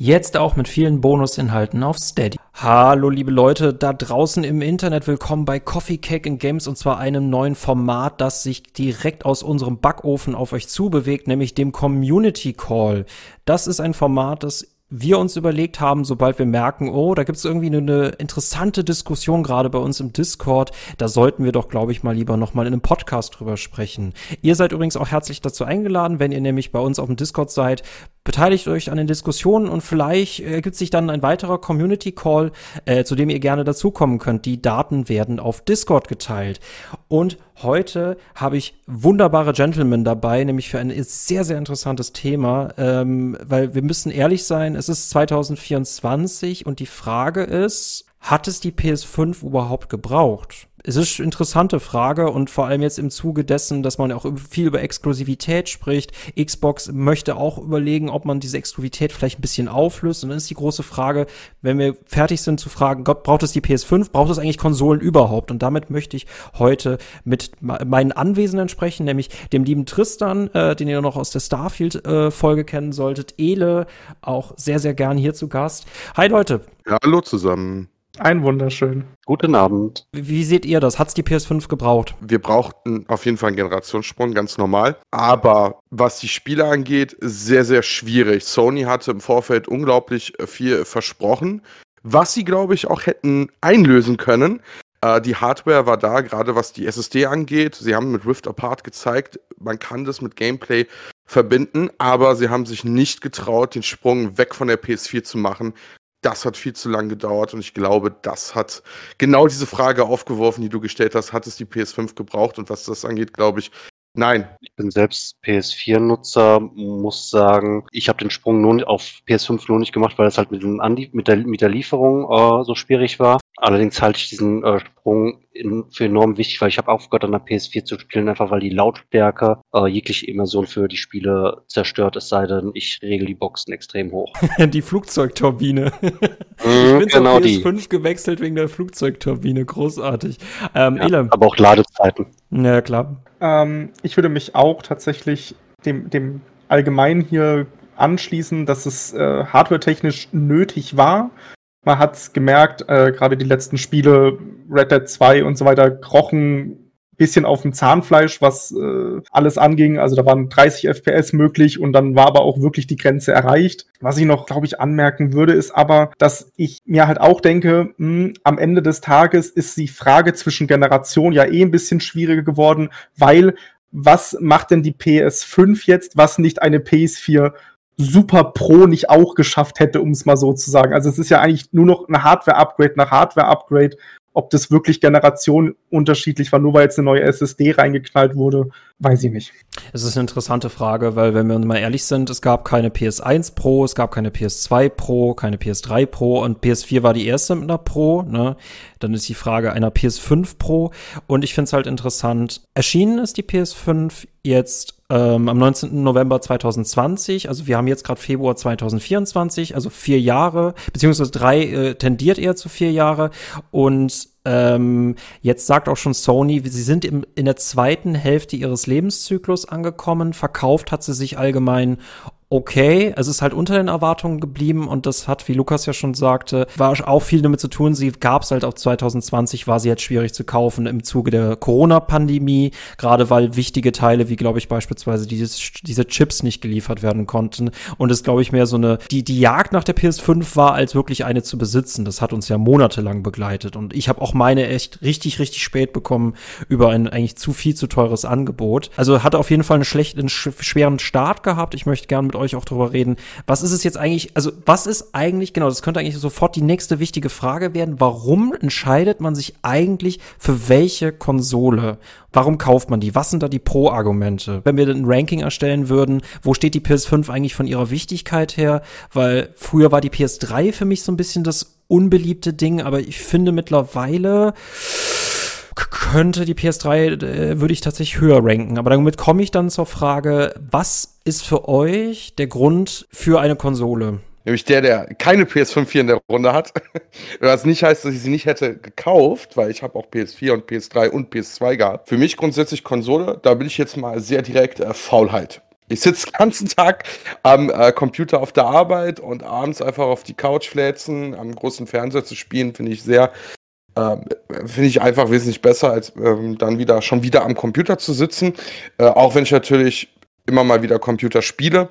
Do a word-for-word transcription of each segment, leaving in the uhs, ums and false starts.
Jetzt auch mit vielen Bonusinhalten auf Steady. Hallo liebe Leute da draußen im Internet, willkommen bei Coffee, Cake and Games und zwar einem neuen Format, das sich direkt aus unserem Backofen auf euch zubewegt, nämlich dem Community Call. Das ist ein Format, das wir uns überlegt haben, sobald wir merken, oh, da gibt es irgendwie eine, eine interessante Diskussion gerade bei uns im Discord, da sollten wir doch, glaube ich, mal lieber nochmal in einem Podcast drüber sprechen. Ihr seid übrigens auch herzlich dazu eingeladen, wenn ihr nämlich bei uns auf dem Discord seid, beteiligt euch an den Diskussionen und vielleicht ergibt sich dann ein weiterer Community Call, äh, zu dem ihr gerne dazukommen könnt. Die Daten werden auf Discord geteilt. Und heute habe ich wunderbare Gentlemen dabei, nämlich für ein sehr, sehr interessantes Thema, ähm, weil wir müssen ehrlich sein, es ist zwanzig vierundzwanzig und die Frage ist, hat es die P S fünf überhaupt gebraucht? Es ist eine interessante Frage und vor allem jetzt im Zuge dessen, dass man auch viel über Exklusivität spricht. Xbox möchte auch überlegen, ob man diese Exklusivität vielleicht ein bisschen auflöst. Und dann ist die große Frage, wenn wir fertig sind zu fragen, Gott, braucht es die P S fünf? Braucht es eigentlich Konsolen überhaupt? Und damit möchte ich heute mit meinen Anwesenden sprechen, nämlich dem lieben Tristan, äh, den ihr noch aus der Starfield-Folge äh, kennen solltet. Ele, auch sehr, sehr gern hier zu Gast. Hi Leute. Ja, hallo zusammen. Ein wunderschön. Guten Abend. Wie, wie seht ihr das? Hat's die P S fünf gebraucht? Wir brauchten auf jeden Fall einen Generationssprung, ganz normal. Aber was die Spiele angeht, sehr, sehr schwierig. Sony hatte im Vorfeld unglaublich viel versprochen, was sie, glaube ich, auch hätten einlösen können. Äh, die Hardware war da, gerade was die S S D angeht. Sie haben mit Rift Apart gezeigt, man kann das mit Gameplay verbinden, aber sie haben sich nicht getraut, den Sprung weg von der P S vier zu machen. Das hat viel zu lange gedauert und ich glaube, das hat genau diese Frage aufgeworfen, die du gestellt hast. Hat es die P S fünf gebraucht? Und was das angeht, glaube ich, nein. Ich bin selbst P S vier Nutzer, muss sagen, ich habe den Sprung nur auf P S fünf nur nicht gemacht, weil es halt mit, dem Andi- mit, der, mit der Lieferung äh, so schwierig war. Allerdings halte ich diesen äh, Sprung in, für enorm wichtig, weil ich habe aufgehört, an der P S vier zu spielen, einfach weil die Lautstärke äh, jegliche Immersion für die Spiele zerstört, es sei denn, ich regel die Boxen extrem hoch. Die Flugzeugturbine. Mhm, ich bin genau zur P S fünf die. gewechselt wegen der Flugzeugturbine. Großartig. Ähm, Ja, Ele. aber auch Ladezeiten. Ja, klar. Ähm, ich würde mich auch tatsächlich dem, dem Allgemeinen hier anschließen, dass es äh, hardwaretechnisch nötig war. Man hat es gemerkt, äh, gerade die letzten Spiele, Red Dead zwei und so weiter, krochen ein bisschen auf dem Zahnfleisch, was äh, alles anging. Also da waren dreißig F P S möglich und dann war aber auch wirklich die Grenze erreicht. Was ich noch, glaube ich, anmerken würde, ist aber, dass ich mir halt auch denke, mh, am Ende des Tages ist die Frage zwischen Generationen ja eh ein bisschen schwieriger geworden, weil was macht denn die P S fünf jetzt, was nicht eine P S vier Super Pro nicht auch geschafft hätte, um es mal so zu sagen. Also es ist ja eigentlich nur noch ein Hardware-Upgrade nach Hardware-Upgrade. Ob das wirklich Generationen unterschiedlich war, nur weil jetzt eine neue S S D reingeknallt wurde, weiß ich nicht. Es ist eine interessante Frage, weil wenn wir mal ehrlich sind, es gab keine P S eins Pro, es gab keine P S zwei Pro, keine P S drei Pro und P S vier war die erste mit einer Pro, ne? Dann ist die Frage einer P S fünf Pro und ich finde es halt interessant, erschienen ist die P S fünf jetzt ähm, am neunzehnten November zwanzig zwanzig, also wir haben jetzt gerade Februar zwanzig vierundzwanzig, also vier Jahre, beziehungsweise drei äh, tendiert eher zu vier Jahre und Ähm, jetzt sagt auch schon Sony, sie sind im, in der zweiten Hälfte ihres Lebenszyklus angekommen. Verkauft hat sie sich allgemein okay. Es ist halt unter den Erwartungen geblieben und das hat, wie Lukas ja schon sagte, war auch viel damit zu tun. Sie gab es halt auch zwanzig zwanzig, war sie jetzt schwierig zu kaufen im Zuge der Corona-Pandemie, gerade weil wichtige Teile, wie glaube ich beispielsweise dieses, diese Chips nicht geliefert werden konnten. Und es glaube ich mehr so eine, die, die Jagd nach der P S fünf war, als wirklich eine zu besitzen. Das hat uns ja monatelang begleitet und ich habe auch meine echt richtig, richtig spät bekommen über ein eigentlich zu viel zu teures Angebot. Also hatte auf jeden Fall einen schlechten, einen schweren Start gehabt. Ich möchte gerne mit euch auch drüber reden. Was ist es jetzt eigentlich, also was ist eigentlich, genau, das könnte eigentlich sofort die nächste wichtige Frage werden. Warum entscheidet man sich eigentlich für welche Konsole? Warum kauft man die? Was sind da die Pro-Argumente? Wenn wir ein Ranking erstellen würden, wo steht die P S fünf eigentlich von ihrer Wichtigkeit her? Weil früher war die P S drei für mich so ein bisschen das unbeliebte Ding, aber ich finde mittlerweile könnte die P S drei, äh, würde ich tatsächlich höher ranken. Aber damit komme ich dann zur Frage, was ist für euch der Grund für eine Konsole? Nämlich der, der keine P S fünf hier in der Runde hat. Was nicht heißt, dass ich sie nicht hätte gekauft, weil ich habe auch P S vier und P S drei und P S zwei gehabt. Für mich grundsätzlich Konsole, da bin ich jetzt mal sehr direkt, äh, Faulheit. Ich sitze den ganzen Tag am äh, Computer auf der Arbeit und abends einfach auf die Couch fläzen, am großen Fernseher zu spielen, finde ich sehr, ähm, finde ich einfach wesentlich besser, als ähm, dann wieder schon wieder am Computer zu sitzen. Äh, auch wenn ich natürlich immer mal wieder Computer spiele.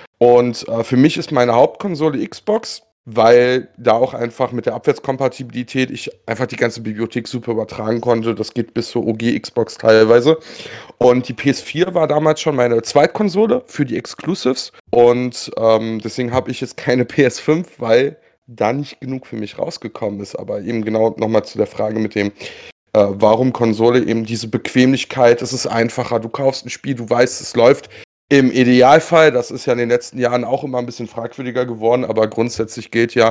Und äh, für mich ist meine Hauptkonsole Xbox, weil da auch einfach mit der Abwärtskompatibilität ich einfach die ganze Bibliothek super übertragen konnte. Das geht bis zur O G Xbox teilweise. Und die P S vier war damals schon meine Zweitkonsole für die Exclusives. Und ähm, deswegen habe ich jetzt keine P S fünf, weil da nicht genug für mich rausgekommen ist. Aber eben genau nochmal zu der Frage mit dem, äh, warum Konsole, eben diese Bequemlichkeit, es ist einfacher, du kaufst ein Spiel, du weißt, es läuft. Im Idealfall, das ist ja in den letzten Jahren auch immer ein bisschen fragwürdiger geworden, aber grundsätzlich gilt ja,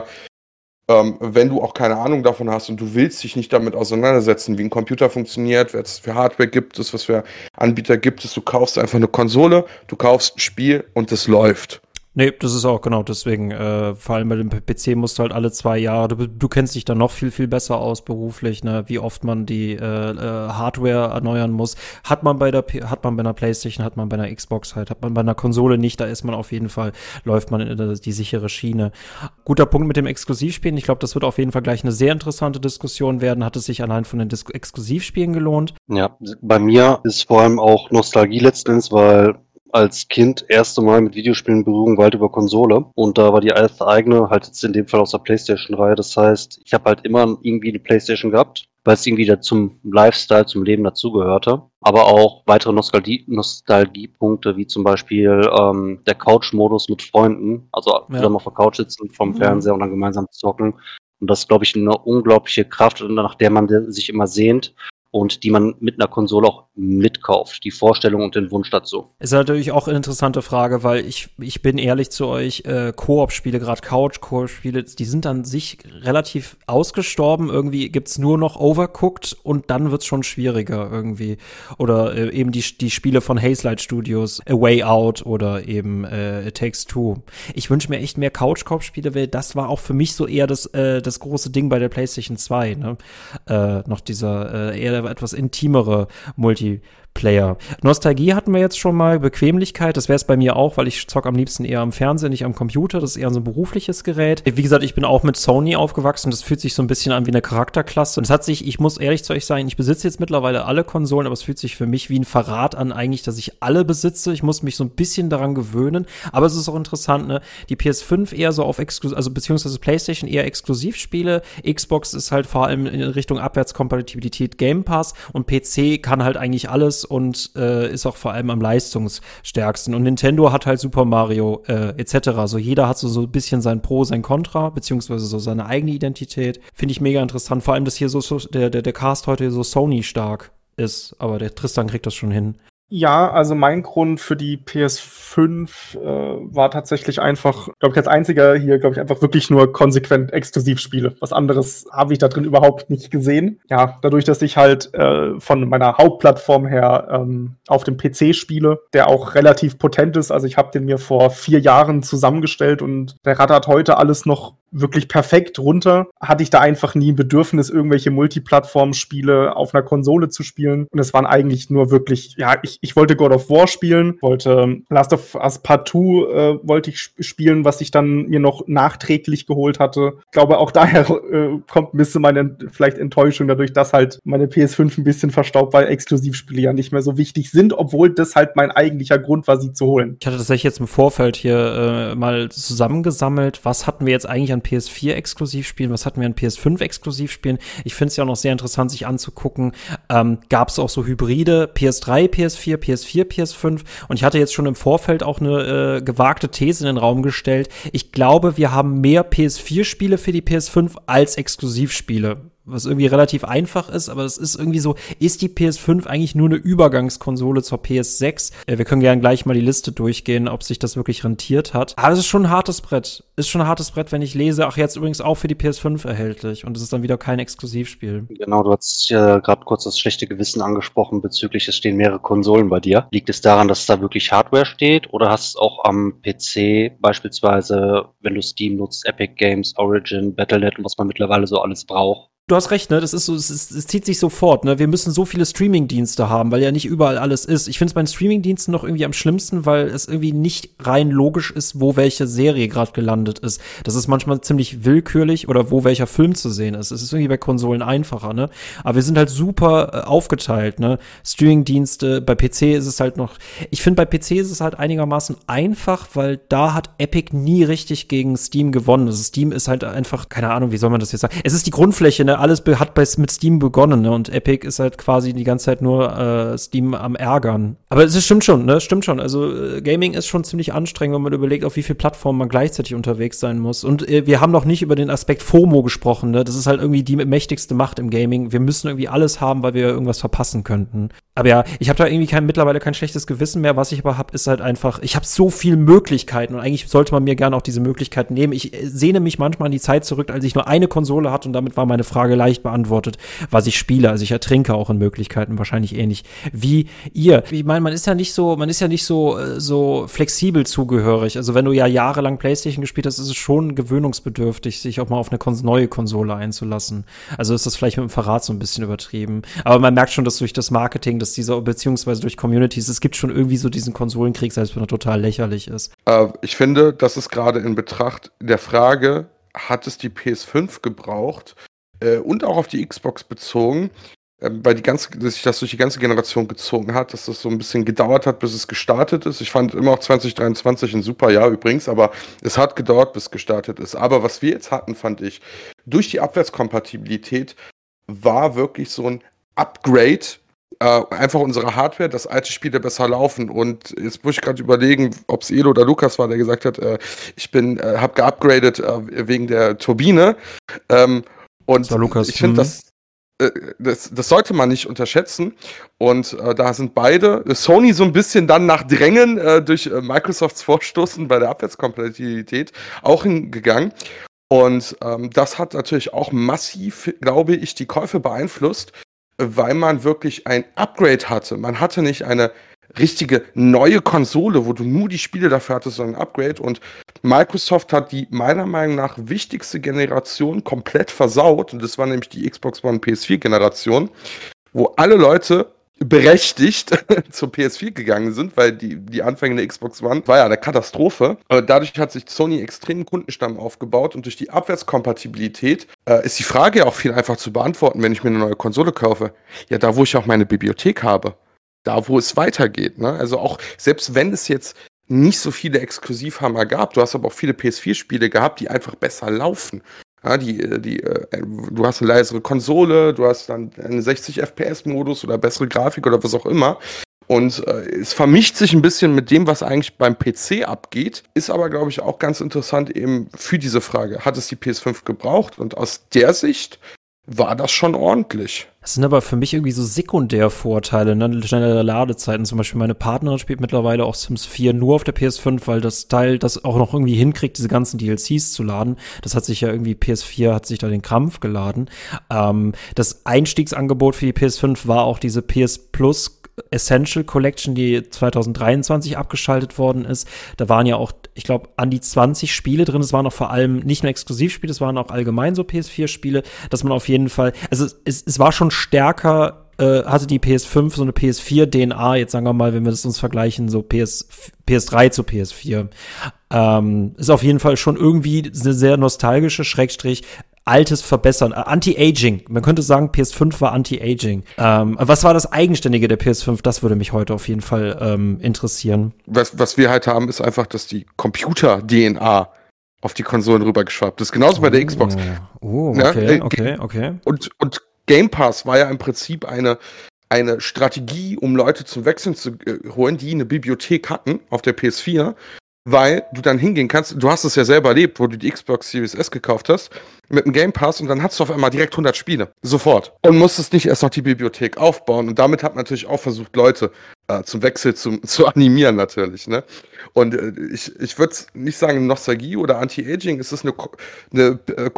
ähm, wenn du auch keine Ahnung davon hast und du willst dich nicht damit auseinandersetzen, wie ein Computer funktioniert, was es für Hardware gibt es, was für Anbieter gibt es, du kaufst einfach eine Konsole, du kaufst ein Spiel und es läuft. Nee, das ist auch genau deswegen, äh, vor allem bei dem P C musst du halt alle zwei Jahre, du, du kennst dich dann noch viel, viel besser aus beruflich, ne, wie oft man die äh, äh, Hardware erneuern muss. Hat man bei der P- hat man bei einer PlayStation, hat man bei einer Xbox halt, hat man bei einer Konsole nicht, da ist man auf jeden Fall, läuft man in die sichere Schiene. Guter Punkt mit dem Exklusivspielen, ich glaube, das wird auf jeden Fall gleich eine sehr interessante Diskussion werden. Hat es sich allein von den Dis- Exklusivspielen gelohnt? Ja, bei mir ist vor allem auch Nostalgie letztens, weil als Kind erste Mal mit Videospielen in Berührung war halt über Konsole und da war die erste eigene halt jetzt in dem Fall aus der PlayStation-Reihe. Das heißt, ich habe halt immer irgendwie die PlayStation gehabt, weil es irgendwie da zum Lifestyle, zum Leben dazugehörte. Aber auch weitere Nostalgie, Nostalgiepunkte, wie zum Beispiel ähm, der Couch-Modus mit Freunden, also Ja. zusammen auf der Couch sitzen, vom Mhm. Fernseher und dann gemeinsam zocken. Und das ist, glaube ich, eine unglaubliche Kraft, nach der man de- sich immer sehnt. Und die man mit einer Konsole auch mitkauft. Die Vorstellung und den Wunsch dazu. Ist natürlich auch eine interessante Frage, weil ich, ich bin ehrlich zu euch, äh, Koop-Spiele, gerade Couch-Koop-Spiele, die sind an sich relativ ausgestorben. Irgendwie gibt's nur noch Overcooked und dann wird's schon schwieriger irgendwie. Oder äh, eben die, die Spiele von Hazelight Studios, A Way Out oder eben äh, It Takes Two. Ich wünsche mir echt mehr Couch-Koop-Spiele, weil das war auch für mich so eher das, äh, das große Ding bei der PlayStation zwei, ne? Äh, noch dieser äh, eher etwas intimere Multiplayer. Nostalgie hatten wir jetzt schon mal, Bequemlichkeit, das wäre es bei mir auch, weil ich zock am liebsten eher am Fernseher, nicht am Computer, das ist eher so ein berufliches Gerät. Wie gesagt, ich bin auch mit Sony aufgewachsen, das fühlt sich so ein bisschen an wie eine Charakterklasse. Und es hat sich, ich muss ehrlich zu euch sagen, ich besitze jetzt mittlerweile alle Konsolen, aber es fühlt sich für mich wie ein Verrat an eigentlich, dass ich alle besitze. Ich muss mich so ein bisschen daran gewöhnen, aber es ist auch interessant, ne? Die P S fünf eher so auf Exklusiv, also beziehungsweise PlayStation eher Exklusivspiele, Xbox ist halt vor allem in Richtung Abwärtskompatibilität Game Pass und P C kann halt eigentlich alles und äh, ist auch vor allem am leistungsstärksten. Und Nintendo hat halt Super Mario äh, et cetera. So jeder hat so, so ein bisschen sein Pro, sein Contra, beziehungsweise so seine eigene Identität. Finde ich mega interessant. Vor allem, dass hier so, so der, der, der Cast heute so Sony stark ist. Aber der Tristan kriegt das schon hin. Ja, also mein Grund für die P S fünf äh, war tatsächlich einfach, glaube ich, als einziger hier, glaube ich, einfach wirklich nur konsequent Exklusivspiele. Was anderes habe ich da drin überhaupt nicht gesehen. Ja, dadurch, dass ich halt äh, von meiner Hauptplattform her ähm, auf dem P C spiele, der auch relativ potent ist. Also ich habe den mir vor vier Jahren zusammengestellt und der rattert heute alles noch wirklich perfekt runter. Hatte ich da einfach nie ein Bedürfnis, irgendwelche Multiplattform-Spiele auf einer Konsole zu spielen. Und es waren eigentlich nur wirklich, ja, ich, ich wollte God of War spielen, wollte Last of Us Part zwei äh, wollte ich sp- spielen, was ich dann mir noch nachträglich geholt hatte. Ich glaube, auch daher äh, kommt ein bisschen meine vielleicht Enttäuschung dadurch, dass halt meine P S fünf ein bisschen verstaubt, weil Exklusivspiele ja nicht mehr so wichtig sind, obwohl das halt mein eigentlicher Grund war, sie zu holen. Ich hatte tatsächlich jetzt im Vorfeld hier äh, mal zusammengesammelt, was hatten wir jetzt eigentlich an P S vier Exklusivspielen, was hatten wir an P S fünf Exklusivspielen. Ich finde es ja auch noch sehr interessant, sich anzugucken. Ähm, gab es auch so Hybride, P S drei, P S vier, P S vier, P S fünf. Und ich hatte jetzt schon im Vorfeld auch eine äh, gewagte These in den Raum gestellt. Ich glaube, wir haben mehr P S vier Spiele für die P S fünf als Exklusivspiele. Was irgendwie relativ einfach ist, aber es ist irgendwie so, ist die P S fünf eigentlich nur eine Übergangskonsole zur P S sechs? Äh, wir können gerne gleich mal die Liste durchgehen, ob sich das wirklich rentiert hat. Aber es ist schon ein hartes Brett. Ist schon ein hartes Brett, wenn ich lese, ach, jetzt übrigens auch für die P S fünf erhältlich. Und es ist dann wieder kein Exklusivspiel. Genau, du hast ja gerade kurz das schlechte Gewissen angesprochen bezüglich, es stehen mehrere Konsolen bei dir. Liegt es daran, dass da wirklich Hardware steht oder hast du es auch am P C beispielsweise, wenn du Steam nutzt, Epic Games, Origin, Battle Punkt net und was man mittlerweile so alles braucht? Du hast recht, ne? Das ist so, es, ist, es zieht sich so fort, ne? Wir müssen so viele Streaming-Dienste haben, weil ja nicht überall alles ist. Ich finde es bei den Streaming-Diensten noch irgendwie am schlimmsten, weil es irgendwie nicht rein logisch ist, wo welche Serie gerade gelandet ist. Das ist manchmal ziemlich willkürlich oder wo welcher Film zu sehen ist. Es ist irgendwie bei Konsolen einfacher, ne? Aber wir sind halt super äh, aufgeteilt, ne? Streaming-Dienste, bei P C ist es halt noch, ich finde bei P C ist es halt einigermaßen einfach, weil da hat Epic nie richtig gegen Steam gewonnen. Also Steam ist halt einfach, keine Ahnung, wie soll man das jetzt sagen? Es ist die Grundfläche, ne? Alles be- hat bei, mit Steam begonnen, ne? Und Epic ist halt quasi die ganze Zeit nur äh, Steam am Ärgern. Aber es ist, stimmt schon, ne? Stimmt schon. Also äh, Gaming ist schon ziemlich anstrengend, wenn man überlegt, auf wie viele Plattformen man gleichzeitig unterwegs sein muss. Und äh, wir haben noch nicht über den Aspekt FOMO gesprochen, ne? Das ist halt irgendwie die mächtigste Macht im Gaming. Wir müssen irgendwie alles haben, weil wir irgendwas verpassen könnten. Aber ja, ich habe da irgendwie kein, mittlerweile kein schlechtes Gewissen mehr. Was ich aber habe, ist halt einfach, ich habe so viele Möglichkeiten und eigentlich sollte man mir gerne auch diese Möglichkeiten nehmen. Ich äh, sehne mich manchmal an die Zeit zurück, als ich nur eine Konsole hatte und damit war meine Frage leicht beantwortet, was ich spiele. Also ich ertrinke auch in Möglichkeiten, wahrscheinlich ähnlich wie ihr. Ich meine, man ist ja nicht so, man ist ja nicht so, so flexibel zugehörig. Also wenn du ja jahrelang PlayStation gespielt hast, ist es schon gewöhnungsbedürftig, sich auch mal auf eine Kons- neue Konsole einzulassen. Also ist das vielleicht mit dem Verrat so ein bisschen übertrieben. Aber man merkt schon, dass durch das Marketing, dass dieser, beziehungsweise durch Communities, es gibt schon irgendwie so diesen Konsolenkrieg, selbst wenn er total lächerlich ist. Äh, ich finde, das ist gerade in Betracht der Frage, hat es die P S fünf gebraucht, äh, und auch auf die Xbox bezogen, äh, weil die ganze, dass sich das durch die ganze Generation gezogen hat, dass das so ein bisschen gedauert hat, bis es gestartet ist. Ich fand immer auch zwanzig dreiundzwanzig ein super Jahr übrigens, aber es hat gedauert, bis es gestartet ist. Aber was wir jetzt hatten, fand ich, durch die Abwärtskompatibilität war wirklich so ein Upgrade, äh, einfach unsere Hardware, dass alte Spiele besser laufen. Und jetzt muss ich gerade überlegen, ob es Elo oder Lukas war, der gesagt hat, äh, ich bin, äh, habe geupgradet äh, wegen der Turbine. Ähm, und Das war Lukas. ich finde, Mhm. das, äh, das, das sollte man nicht unterschätzen. Und äh, da sind beide, Sony so ein bisschen dann nach Drängen äh, durch äh, Microsofts Vorstoßen bei der Abwärtskompatibilität auch hingegangen. Und ähm, das hat natürlich auch massiv, glaube ich, die Käufe beeinflusst, weil man wirklich ein Upgrade hatte. Man hatte nicht eine richtige neue Konsole, wo du nur die Spiele dafür hattest, sondern ein Upgrade. Und Microsoft hat die meiner Meinung nach wichtigste Generation komplett versaut. Und das war nämlich die Xbox One P S vier Generation, wo alle Leute berechtigt zur P S vier gegangen sind, weil die, die Anfänge der Xbox One war ja eine Katastrophe. Aber dadurch hat sich Sony extremen Kundenstamm aufgebaut und durch die Abwärtskompatibilität äh, ist die Frage ja auch viel einfacher zu beantworten, wenn ich mir eine neue Konsole kaufe. Ja, da wo ich auch meine Bibliothek habe, da wo es weitergeht. Ne? Also auch, selbst wenn es jetzt nicht so viele Exklusivhammer gab, du hast aber auch viele P S vier Spiele gehabt, die einfach besser laufen. Ja, die, die, äh, du hast eine leisere Konsole, du hast dann einen sechzig F P S-Modus oder bessere Grafik oder was auch immer. Und äh, es vermischt sich ein bisschen mit dem, was eigentlich beim P C abgeht. Ist aber, glaube ich, auch ganz interessant eben für diese Frage. Hat es die P S fünf gebraucht? Und aus der Sicht war das schon ordentlich. Das sind aber für mich irgendwie so Sekundärvorteile, ne? Schnellere Ladezeiten. Zum Beispiel meine Partnerin spielt mittlerweile auch Sims vier nur auf der P S fünf, weil das Teil das auch noch irgendwie hinkriegt, diese ganzen D L Cs zu laden. Das hat sich ja irgendwie, P S vier hat sich da den Krampf geladen. Ähm, das Einstiegsangebot für die P S fünf war auch diese P S Plus Essential Collection, die zwanzig dreiundzwanzig abgeschaltet worden ist. Da waren ja auch, ich glaube, an die zwanzig Spiele drin. Es waren auch vor allem nicht nur Exklusivspiele, es waren auch allgemein so P S vier Spiele, dass man auf jeden Fall, also es, es war schon stärker, äh, hatte die P S fünf so eine P S vier D N A, jetzt sagen wir mal, wenn wir das uns vergleichen, so P S, P S drei zu P S vier. Ähm, ist auf jeden Fall schon irgendwie eine sehr nostalgische, Schrägstrich, altes Verbessern, Anti-Aging. Man könnte sagen, P S fünf war Anti-Aging. Ähm, was war das Eigenständige der P S fünf? Das würde mich heute auf jeden Fall ähm, interessieren. Was, was wir halt haben, ist einfach, dass die Computer-D N A auf die Konsolen rübergeschwappt ist. Genauso bei der Xbox. Oh, Ja, okay, äh, okay, okay. Und, und Game Pass war ja im Prinzip eine, eine Strategie, um Leute zum Wechseln zu äh, holen, die eine Bibliothek hatten auf der P S vier, weil du dann hingehen kannst, du hast es ja selber erlebt, wo du die Xbox Series S gekauft hast, mit dem Game Pass und dann hast du auf einmal direkt hundert Spiele. Sofort. Und musstest nicht erst noch die Bibliothek aufbauen. Und damit hat man natürlich auch versucht, Leute äh, zum Wechsel zu, zu animieren natürlich. Ne? Und äh, ich, ich würde nicht sagen Nostalgie oder Anti-Aging, es ist eine, eine äh,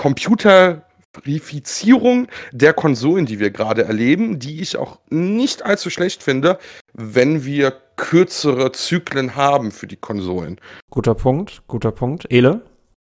Computerifizierung der Konsolen, die wir gerade erleben, die ich auch nicht allzu schlecht finde, wenn wir kürzere Zyklen haben für die Konsolen. Guter Punkt, guter Punkt. Ele?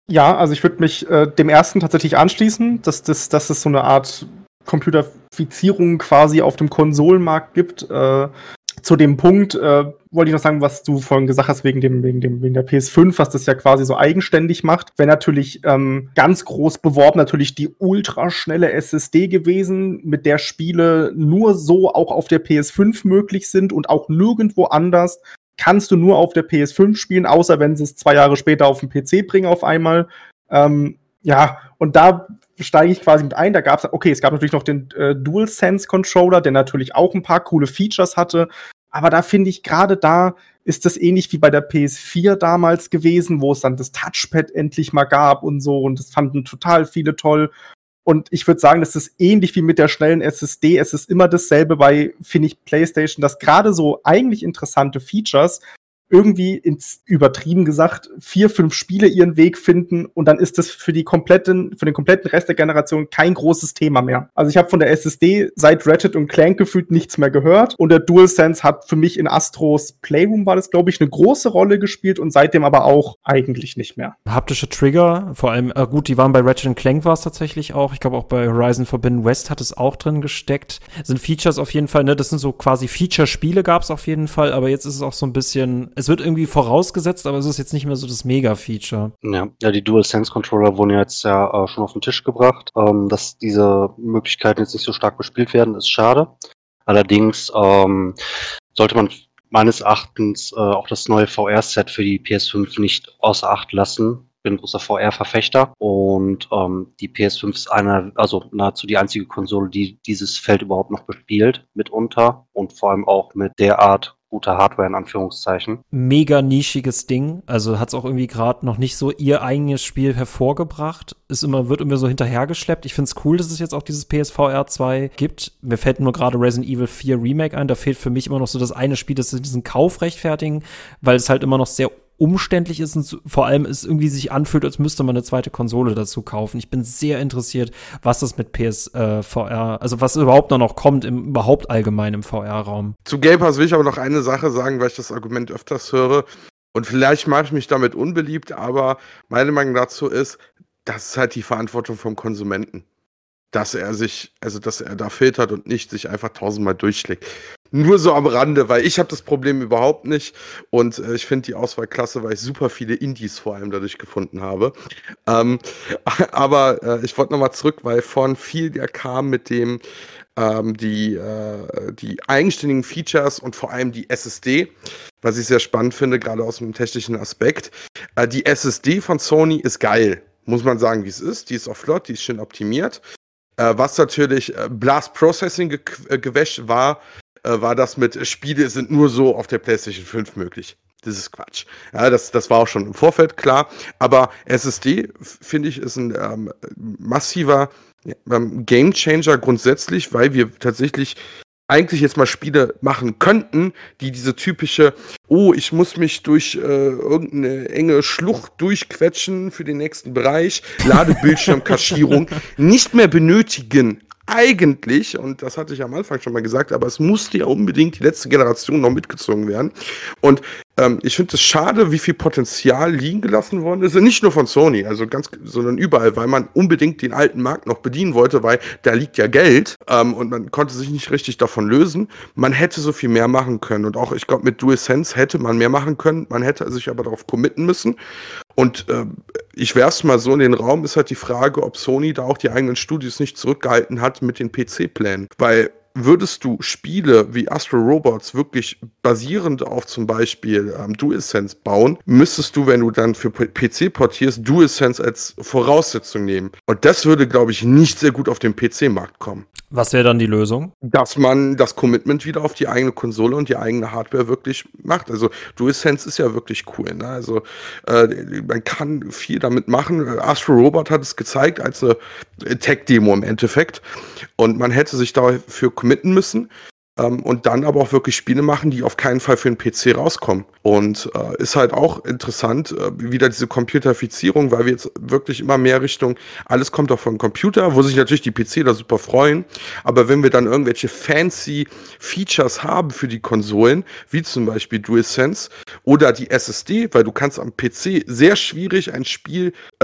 Ja, also ich würde mich äh, dem ersten tatsächlich anschließen, dass das, dass es so eine Art Computerifizierung quasi auf dem Konsolenmarkt gibt. Äh, zu dem Punkt äh, wollte ich noch sagen, was du vorhin gesagt hast, wegen dem, wegen dem, wegen der P S fünf, was das ja quasi so eigenständig macht. Wäre natürlich ähm, ganz groß beworben, natürlich die ultraschnelle S S D gewesen, mit der Spiele nur so auch auf der P S fünf möglich sind und auch nirgendwo anders kannst du nur auf der P S fünf spielen, außer wenn sie es zwei Jahre später auf den P C bringen auf einmal. Ähm, ja, und da steige ich quasi mit ein. Da gab es, okay, es gab natürlich noch den äh, DualSense-Controller, der natürlich auch ein paar coole Features hatte. Aber da finde ich, gerade da ist das ähnlich wie bei der P S vier damals gewesen, wo es dann das Touchpad endlich mal gab und so. Und das fanden total viele toll. Und ich würde sagen, das ist ähnlich wie mit der schnellen S S D. Es ist immer dasselbe bei, finde ich, PlayStation, dass gerade so eigentlich interessante Features irgendwie ins, übertrieben gesagt, vier, fünf Spiele ihren Weg finden und dann ist das für die kompletten, für den kompletten Rest der Generation kein großes Thema mehr. Also ich habe von der S S D seit Ratchet und Clank gefühlt nichts mehr gehört und der DualSense hat für mich in Astros Playroom, war das glaube ich, eine große Rolle gespielt und seitdem aber auch eigentlich nicht mehr. Haptische Trigger, vor allem, äh gut, die waren bei Ratchet und Clank war es tatsächlich auch. Ich glaube auch bei Horizon Forbidden West hat es auch drin gesteckt. Sind Features auf jeden Fall, ne, das sind so quasi Feature-Spiele gab es auf jeden Fall, aber jetzt ist es auch so ein bisschen, es wird irgendwie vorausgesetzt, aber es ist jetzt nicht mehr so das Mega-Feature. Ja, ja, die DualSense-Controller wurden ja jetzt ja äh, schon auf den Tisch gebracht. Ähm, dass diese Möglichkeiten jetzt nicht so stark bespielt werden, ist schade. Allerdings ähm, sollte man meines Erachtens äh, auch das neue V R-Set für die P S fünf nicht außer Acht lassen. Ich bin ein großer V R-Verfechter und ähm, die P S fünf ist einer, also nahezu die einzige Konsole, die dieses Feld überhaupt noch bespielt, mitunter und vor allem auch mit derart guter Hardware in Anführungszeichen. Mega nischiges Ding, also hat es auch irgendwie gerade noch nicht so ihr eigenes Spiel hervorgebracht. Ist immer, wird immer so hinterhergeschleppt. Ich finde es cool, dass es jetzt auch dieses P S V R zwei gibt. Mir fällt nur gerade Resident Evil vier Remake ein. Da fehlt für mich immer noch so das eine Spiel, das diesen Kauf rechtfertigen, weil es halt immer noch sehr umständlich ist und vor allem es irgendwie sich anfühlt, als müsste man eine zweite Konsole dazu kaufen. Ich bin sehr interessiert, was das mit P S V R, also was überhaupt noch, noch kommt, im, überhaupt allgemein im V R-Raum. Zu Game Pass will ich aber noch eine Sache sagen, weil ich das Argument öfters höre und vielleicht mache ich mich damit unbeliebt, aber meine Meinung dazu ist, das ist halt die Verantwortung vom Konsumenten. Dass er sich, also dass er da filtert und nicht sich einfach tausendmal durchschlägt. Nur so am Rande, weil ich habe das Problem überhaupt nicht und äh, ich finde die Auswahl klasse, weil ich super viele Indies vor allem dadurch gefunden habe. Ähm, aber äh, ich wollte nochmal zurück, weil vorhin viel der kam mit dem ähm, die, äh, die eigenständigen Features und vor allem die S S D, was ich sehr spannend finde, gerade aus dem technischen Aspekt. Äh, die S S D von Sony ist geil, muss man sagen, wie es ist. Die ist auch flott, die ist schön optimiert. Äh, was natürlich äh, Blast Processing ge- äh, gewäscht war, äh, war das mit Spiele sind nur so auf der PlayStation fünf möglich. Das ist Quatsch. Ja, das, das war auch schon im Vorfeld klar. Aber S S D, finde ich, ist ein ähm, massiver ähm, Gamechanger grundsätzlich, weil wir tatsächlich eigentlich jetzt mal Spiele machen könnten, die diese typische, oh, ich muss mich durch äh, irgendeine enge Schlucht durchquetschen für den nächsten Bereich, Ladebildschirmkaschierung, nicht mehr benötigen. Eigentlich, und das hatte ich am Anfang schon mal gesagt, aber es musste ja unbedingt die letzte Generation noch mitgezogen werden. Und ähm, ich finde es schade, wie viel Potenzial liegen gelassen worden ist. Nicht nur von Sony, also ganz, sondern überall, weil man unbedingt den alten Markt noch bedienen wollte, weil da liegt ja Geld ähm, und man konnte sich nicht richtig davon lösen. Man hätte so viel mehr machen können. Und auch, ich glaube, mit DualSense hätte man mehr machen können. Man hätte sich aber darauf committen müssen. Und äh, ich werf's mal so in den Raum, ist halt die Frage, ob Sony da auch die eigenen Studios nicht zurückgehalten hat mit den P C-Plänen. Weil würdest du Spiele wie Astro Robots wirklich basierend auf zum Beispiel ähm, DualSense bauen, müsstest du, wenn du dann für P C portierst, DualSense als Voraussetzung nehmen. Und das würde, glaube ich, nicht sehr gut auf den P C-Markt kommen. Was wäre dann die Lösung? Dass man das Commitment wieder auf die eigene Konsole und die eigene Hardware wirklich macht. Also DualSense ist ja wirklich cool. Ne? Also äh, man kann viel damit machen. Astro Robot hat es gezeigt als eine Tech-Demo im Endeffekt. Und man hätte sich dafür committen müssen. Ähm, und dann aber auch wirklich Spiele machen, die auf keinen Fall für den P C rauskommen. Und äh, ist halt auch interessant, äh, wieder diese Computerifizierung, weil wir jetzt wirklich immer mehr Richtung, alles kommt auch vom Computer, wo sich natürlich die P C da super freuen. Aber wenn wir dann irgendwelche fancy Features haben für die Konsolen, wie zum Beispiel DualSense oder die S S D, weil du kannst am P C sehr schwierig ein Spiel äh,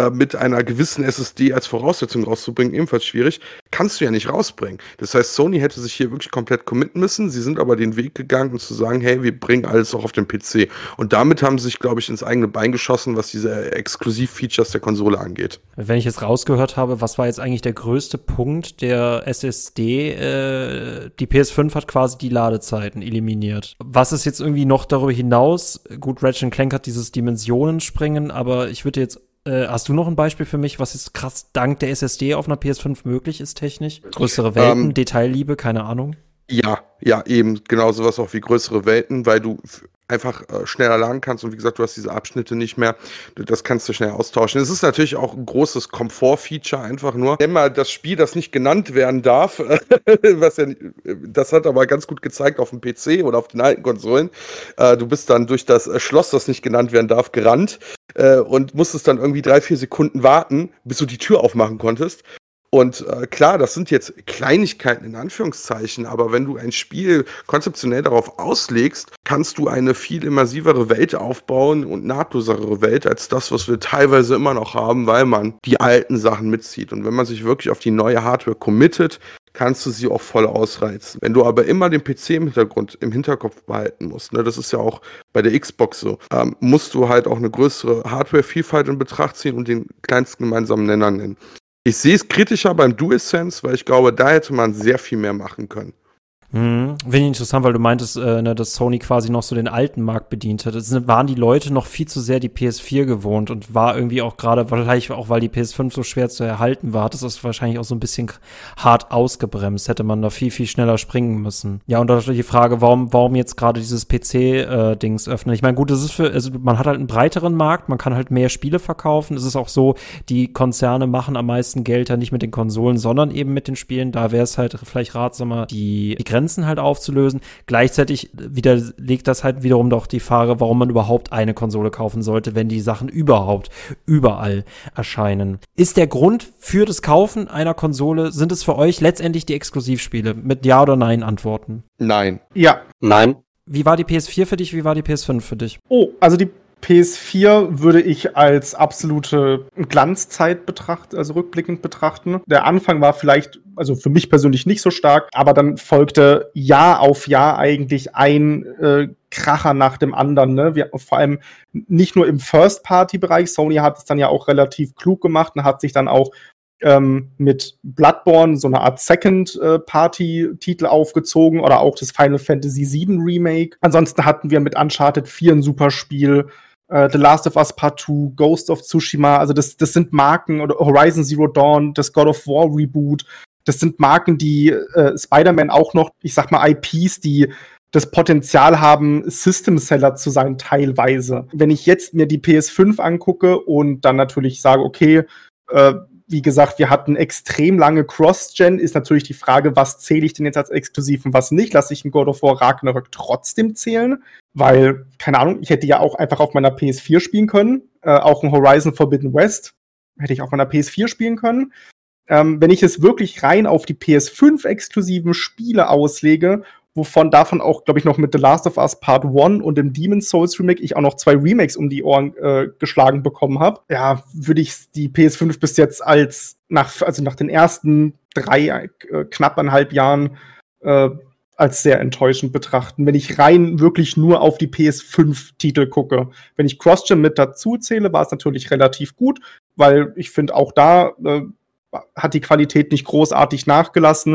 äh, mit einer gewissen S S D als Voraussetzung rauszubringen, ebenfalls schwierig, kannst du ja nicht rausbringen. Das heißt, Sony hätte sich hier wirklich komplett committen müssen. Sie sind aber den Weg gegangen, um zu sagen, hey, wir bringen alles auch auf den P C. Und damit haben sie sich, glaube ich, ins eigene Bein geschossen, was diese Exklusiv-Features der Konsole angeht. Wenn ich jetzt rausgehört habe, was war jetzt eigentlich der größte Punkt der S S D? Äh, die P S fünf hat quasi die Ladezeiten eliminiert. Was ist jetzt irgendwie noch darüber hinaus? Gut, Ratchet and Clank hat dieses Dimensionenspringen, aber ich würde jetzt Äh, hast du noch ein Beispiel für mich, was jetzt krass dank der S S D auf einer P S fünf möglich ist technisch? Größere Welten, ähm, Detailliebe, keine Ahnung? Ja, ja, eben. Genau sowas auch wie größere Welten, weil du f- einfach äh, schneller laden kannst und wie gesagt, du hast diese Abschnitte nicht mehr. Das kannst du schnell austauschen. Es ist natürlich auch ein großes Komfort-Feature einfach nur. Nenn mal das Spiel, das nicht genannt werden darf, was ja, das hat aber ganz gut gezeigt auf dem P C oder auf den alten Konsolen. Äh, du bist dann durch das Schloss, das nicht genannt werden darf, gerannt äh, und musstest dann irgendwie drei, vier Sekunden warten, bis du die Tür aufmachen konntest. Und äh, klar, das sind jetzt Kleinigkeiten in Anführungszeichen, aber wenn du ein Spiel konzeptionell darauf auslegst, kannst du eine viel immersivere Welt aufbauen und nahtlosere Welt als das, was wir teilweise immer noch haben, weil man die alten Sachen mitzieht. Und wenn man sich wirklich auf die neue Hardware committet, kannst du sie auch voll ausreizen. Wenn du aber immer den P C im Hintergrund, im Hinterkopf behalten musst, ne, das ist ja auch bei der Xbox so, ähm, musst du halt auch eine größere Hardware-Vielfalt in Betracht ziehen und den kleinsten gemeinsamen Nenner nennen. Ich sehe es kritischer beim DualSense, weil ich glaube, da hätte man sehr viel mehr machen können. Mhm. Finde ich interessant, weil du meintest, äh, ne, dass Sony quasi noch so den alten Markt bedient hat. Es waren die Leute noch viel zu sehr die P S vier gewohnt und war irgendwie auch gerade, vielleicht auch weil die P S fünf so schwer zu erhalten war, hat es das wahrscheinlich auch so ein bisschen hart ausgebremst. Hätte man da viel, viel schneller springen müssen. Ja, und da ist die Frage, warum, warum jetzt gerade dieses P C-Dings äh, öffnen. Ich meine, gut, das ist für, also man hat halt einen breiteren Markt, man kann halt mehr Spiele verkaufen. Es ist auch so, die Konzerne machen am meisten Geld ja nicht mit den Konsolen, sondern eben mit den Spielen. Da wäre es halt vielleicht ratsamer, die, die Grenzen halt aufzulösen. Gleichzeitig widerlegt das halt wiederum doch die Frage, warum man überhaupt eine Konsole kaufen sollte, wenn die Sachen überhaupt überall erscheinen. Ist der Grund für das Kaufen einer Konsole, sind es für euch letztendlich die Exklusivspiele? Mit Ja oder Nein antworten. Nein. Ja. Nein. Wie war die P S vier für dich? Wie war die P S fünf für dich? Oh, also die P S vier würde ich als absolute Glanzzeit betrachten, also rückblickend betrachten. Der Anfang war vielleicht, also für mich persönlich nicht so stark, aber dann folgte Jahr auf Jahr eigentlich ein äh, Kracher nach dem anderen. Ne? Wir, vor allem nicht nur im First-Party-Bereich. Sony hat es dann ja auch relativ klug gemacht und hat sich dann auch ähm, mit Bloodborne so eine Art Second-Party-Titel aufgezogen oder auch das Final Fantasy sieben Remake. Ansonsten hatten wir mit Uncharted vier ein super Spiel. The Last of Us Part zwei, Ghost of Tsushima, also das, das sind Marken, oder Horizon Zero Dawn, das God of War Reboot, das sind Marken, die äh, Spider-Man auch noch, ich sag mal I Ps, die das Potenzial haben, System-Seller zu sein teilweise. Wenn ich jetzt mir die P S fünf angucke und dann natürlich sage, okay, äh, wie gesagt, wir hatten extrem lange Cross-Gen, ist natürlich die Frage, was zähle ich denn jetzt als exklusiv und was nicht? Lasse ich einen God of War Ragnarök trotzdem zählen? Weil, keine Ahnung, ich hätte ja auch einfach auf meiner P S vier spielen können. Äh, auch ein Horizon Forbidden West hätte ich auf meiner P S vier spielen können. Ähm, wenn ich es wirklich rein auf die P S fünf exklusiven Spiele auslege, wovon davon auch, glaube ich, noch mit The Last of Us Part eins und dem Demon's Souls Remake ich auch noch zwei Remakes um die Ohren äh, geschlagen bekommen habe, ja, würde ich die P S fünf bis jetzt als, nach, also nach den ersten drei, äh, knappeinhalb Jahren, äh, als sehr enttäuschend betrachten, wenn ich rein wirklich nur auf die P S fünf Titel gucke. Wenn ich Cross-Gen mit dazu zähle, war es natürlich relativ gut, weil ich finde, auch da äh, hat die Qualität nicht großartig nachgelassen.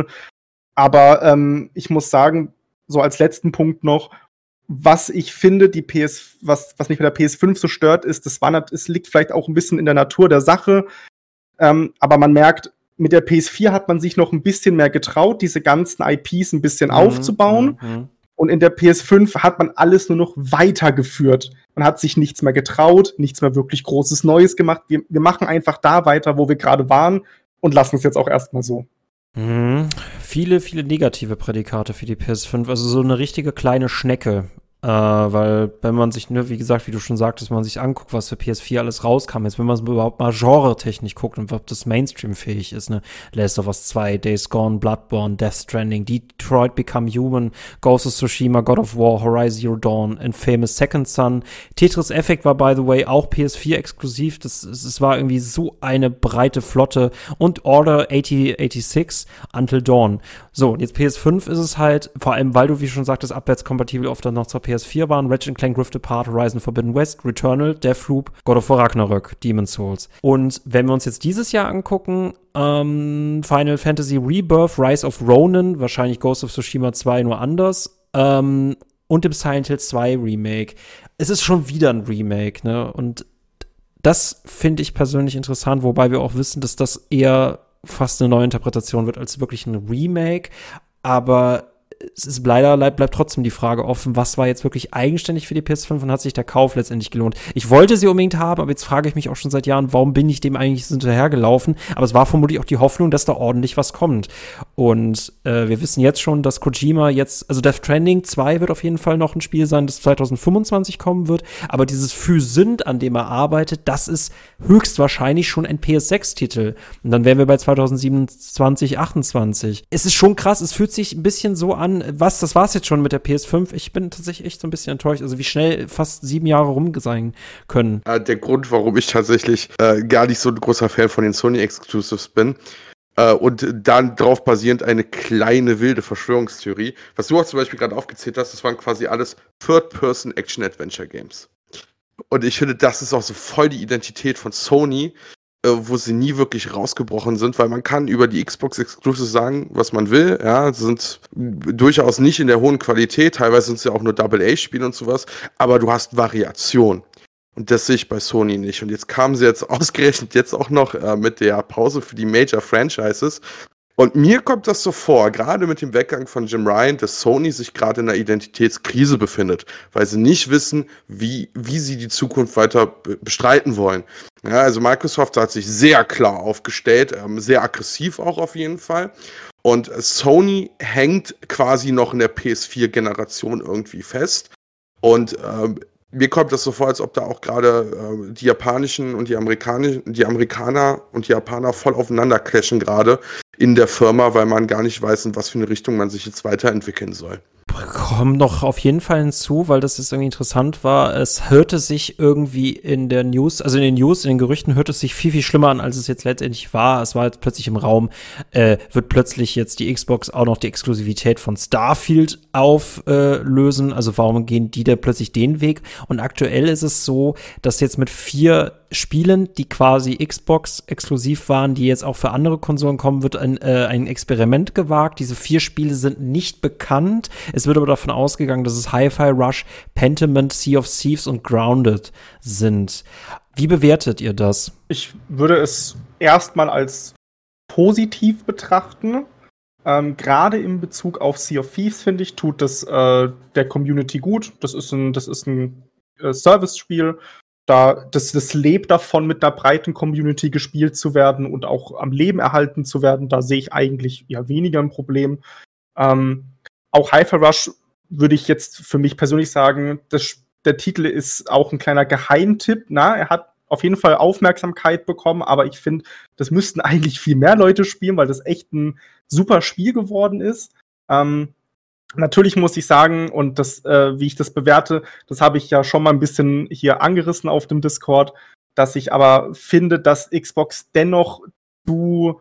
Aber ähm, ich muss sagen, so als letzten Punkt noch, was ich finde, die P S, was, was mich bei der P S fünf so stört, ist, das war, es liegt vielleicht auch ein bisschen in der Natur der Sache, ähm, aber man merkt, mit der P S vier hat man sich noch ein bisschen mehr getraut, diese ganzen I Ps ein bisschen mhm, aufzubauen. Mhm. Und in der P S fünf hat man alles nur noch weitergeführt. Man hat sich nichts mehr getraut, nichts mehr wirklich Großes Neues gemacht. Wir, wir machen einfach da weiter, wo wir gerade waren und lassen es jetzt auch erstmal so. Mhm. Viele, viele negative Prädikate für die P S fünf. Also so eine richtige kleine Schnecke. Äh, weil, wenn man sich, ne, wie gesagt, wie du schon sagtest, wenn man sich anguckt, was für P S vier alles rauskam, jetzt, wenn man überhaupt mal genre-technisch guckt und ob das Mainstream-fähig ist, ne, Last of Us zwei, Days Gone, Bloodborne, Death Stranding, Detroit Become Human, Ghost of Tsushima, God of War, Horizon Zero Dawn, Infamous Second Son, Tetris Effect war, by the way, auch P S vier exklusiv, das, es war irgendwie so eine breite Flotte und Order achtzig, Until Dawn. So, und jetzt P S fünf ist es halt, vor allem, weil du, wie schon sagtest, abwärtskompatibel oft dann noch zur P S vier waren, Ratchet and Clank Rift Apart, Horizon Forbidden West, Returnal, Deathloop, God of War Ragnarök, Demon's Souls. Und wenn wir uns jetzt dieses Jahr angucken, ähm, Final Fantasy Rebirth, Rise of Ronin, wahrscheinlich Ghost of Tsushima zwei nur anders, ähm, und dem Silent Hill zwei Remake. Es ist schon wieder ein Remake, ne? Und das finde ich persönlich interessant, wobei wir auch wissen, dass das eher fast eine Neuinterpretation wird als wirklich ein Remake. Aber es ist leider, bleibt trotzdem die Frage offen, was war jetzt wirklich eigenständig für die P S fünf und hat sich der Kauf letztendlich gelohnt? Ich wollte sie unbedingt haben, aber jetzt frage ich mich auch schon seit Jahren, warum bin ich dem eigentlich hinterhergelaufen? Aber es war vermutlich auch die Hoffnung, dass da ordentlich was kommt. Und äh, wir wissen jetzt schon, dass Kojima jetzt, also Death Stranding zwei wird auf jeden Fall noch ein Spiel sein, das zwanzig fünfundzwanzig kommen wird, aber dieses Physint, an dem er arbeitet, das ist höchstwahrscheinlich schon ein P S sechs Titel. Und dann wären wir bei zwanzig siebenundzwanzig, achtundzwanzig. Es ist schon krass, es fühlt sich ein bisschen so an, was, das war's jetzt schon mit der P S fünf. Ich bin tatsächlich echt so ein bisschen enttäuscht, also wie schnell fast sieben Jahre rum sein können. Der Grund, warum ich tatsächlich äh, gar nicht so ein großer Fan von den Sony-Exclusives bin, äh, und dann darauf basierend eine kleine wilde Verschwörungstheorie, was du auch zum Beispiel gerade aufgezählt hast, das waren quasi alles Third-Person-Action-Adventure-Games. Und ich finde, das ist auch so voll die Identität von Sony, wo sie nie wirklich rausgebrochen sind, weil man kann über die Xbox Exclusives sagen, was man will, ja, sind durchaus nicht in der hohen Qualität, teilweise sind es ja auch nur Double-A-Spiele und sowas, aber du hast Variation. Und das sehe ich bei Sony nicht. Und jetzt kamen sie jetzt ausgerechnet jetzt auch noch äh, mit der Pause für die Major-Franchises. Und mir kommt das so vor, gerade mit dem Weggang von Jim Ryan, dass Sony sich gerade in einer Identitätskrise befindet, weil sie nicht wissen, wie, wie sie die Zukunft weiter be- bestreiten wollen. Ja, also Microsoft hat sich sehr klar aufgestellt, ähm, sehr aggressiv auch auf jeden Fall. Und Sony hängt quasi noch in der P S vier Generation irgendwie fest. Und ähm, mir kommt das so vor, als ob da auch gerade äh, die japanischen und die amerikanischen, die Amerikaner und die Japaner voll aufeinander clashen gerade in der Firma, weil man gar nicht weiß, in was für eine Richtung man sich jetzt weiterentwickeln soll. Kommt noch auf jeden Fall hinzu, weil das jetzt irgendwie interessant war. Es hörte sich irgendwie in der News, also in den News, in den Gerüchten hörte es sich viel, viel schlimmer an, als es jetzt letztendlich war. Es war jetzt plötzlich im Raum, äh, wird plötzlich jetzt die Xbox auch noch die Exklusivität von Starfield auflösen. Äh, also warum gehen die da plötzlich den Weg? Und aktuell ist es so, dass jetzt mit vier Spielen, die quasi Xbox exklusiv waren, die jetzt auch für andere Konsolen kommen, wird ein, äh, ein Experiment gewagt. Diese vier Spiele sind nicht bekannt. Es wird aber davon ausgegangen, dass es Hi-Fi Rush, Pentiment, Sea of Thieves und Grounded sind. Wie bewertet ihr das? Ich würde es erstmal als positiv betrachten. Ähm, Gerade in Bezug auf Sea of Thieves, finde ich, tut das äh, der Community gut. Das ist ein, das ist ein äh, Service-Spiel. Da, das, das lebt davon, mit einer breiten Community gespielt zu werden und auch am Leben erhalten zu werden. Da sehe ich eigentlich ja weniger ein Problem. Ähm, auch Hi-Fi Rush würde ich jetzt für mich persönlich sagen, das, der Titel ist auch ein kleiner Geheimtipp. Na, er hat auf jeden Fall Aufmerksamkeit bekommen, aber ich finde, das müssten eigentlich viel mehr Leute spielen, weil das echt ein super Spiel geworden ist. Ähm, Natürlich muss ich sagen, und das, äh, wie ich das bewerte, das habe ich ja schon mal ein bisschen hier angerissen auf dem Discord, dass ich aber finde, dass Xbox dennoch zu,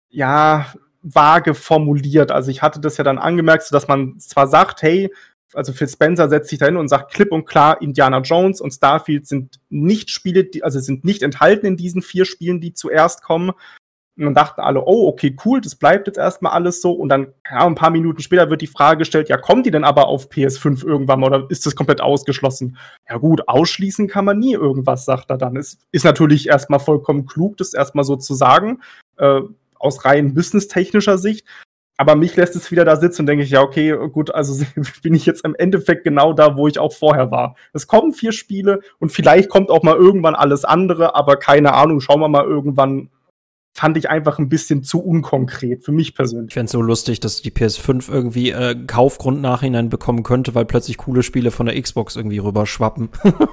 ja, vage formuliert. Also ich hatte das ja dann angemerkt, so dass man zwar sagt, hey, also Phil Spencer setzt sich da hin und sagt klipp und klar, Indiana Jones und Starfield sind nicht Spiele, die, also sind nicht enthalten in diesen vier Spielen, die zuerst kommen. Und dann dachten alle, oh, okay, cool, das bleibt jetzt erstmal alles so. Und dann, ja, ein paar Minuten später wird die Frage gestellt, ja, kommt die denn aber auf P S fünf irgendwann mal oder ist das komplett ausgeschlossen? Ja gut, ausschließen kann man nie irgendwas, sagt er dann. Es ist natürlich erstmal vollkommen klug, das erstmal so zu sagen, äh, aus rein businesstechnischer Sicht. Aber mich lässt es wieder da sitzen und denke ich, ja, okay, gut, also bin ich jetzt im Endeffekt genau da, wo ich auch vorher war. Es kommen vier Spiele und vielleicht kommt auch mal irgendwann alles andere, aber keine Ahnung, schauen wir mal irgendwann fand ich einfach ein bisschen zu unkonkret, für mich persönlich. Ich fände es so lustig, dass die P S fünf irgendwie äh, Kaufgrund nachhinein bekommen könnte, weil plötzlich coole Spiele von der Xbox irgendwie rüberschwappen.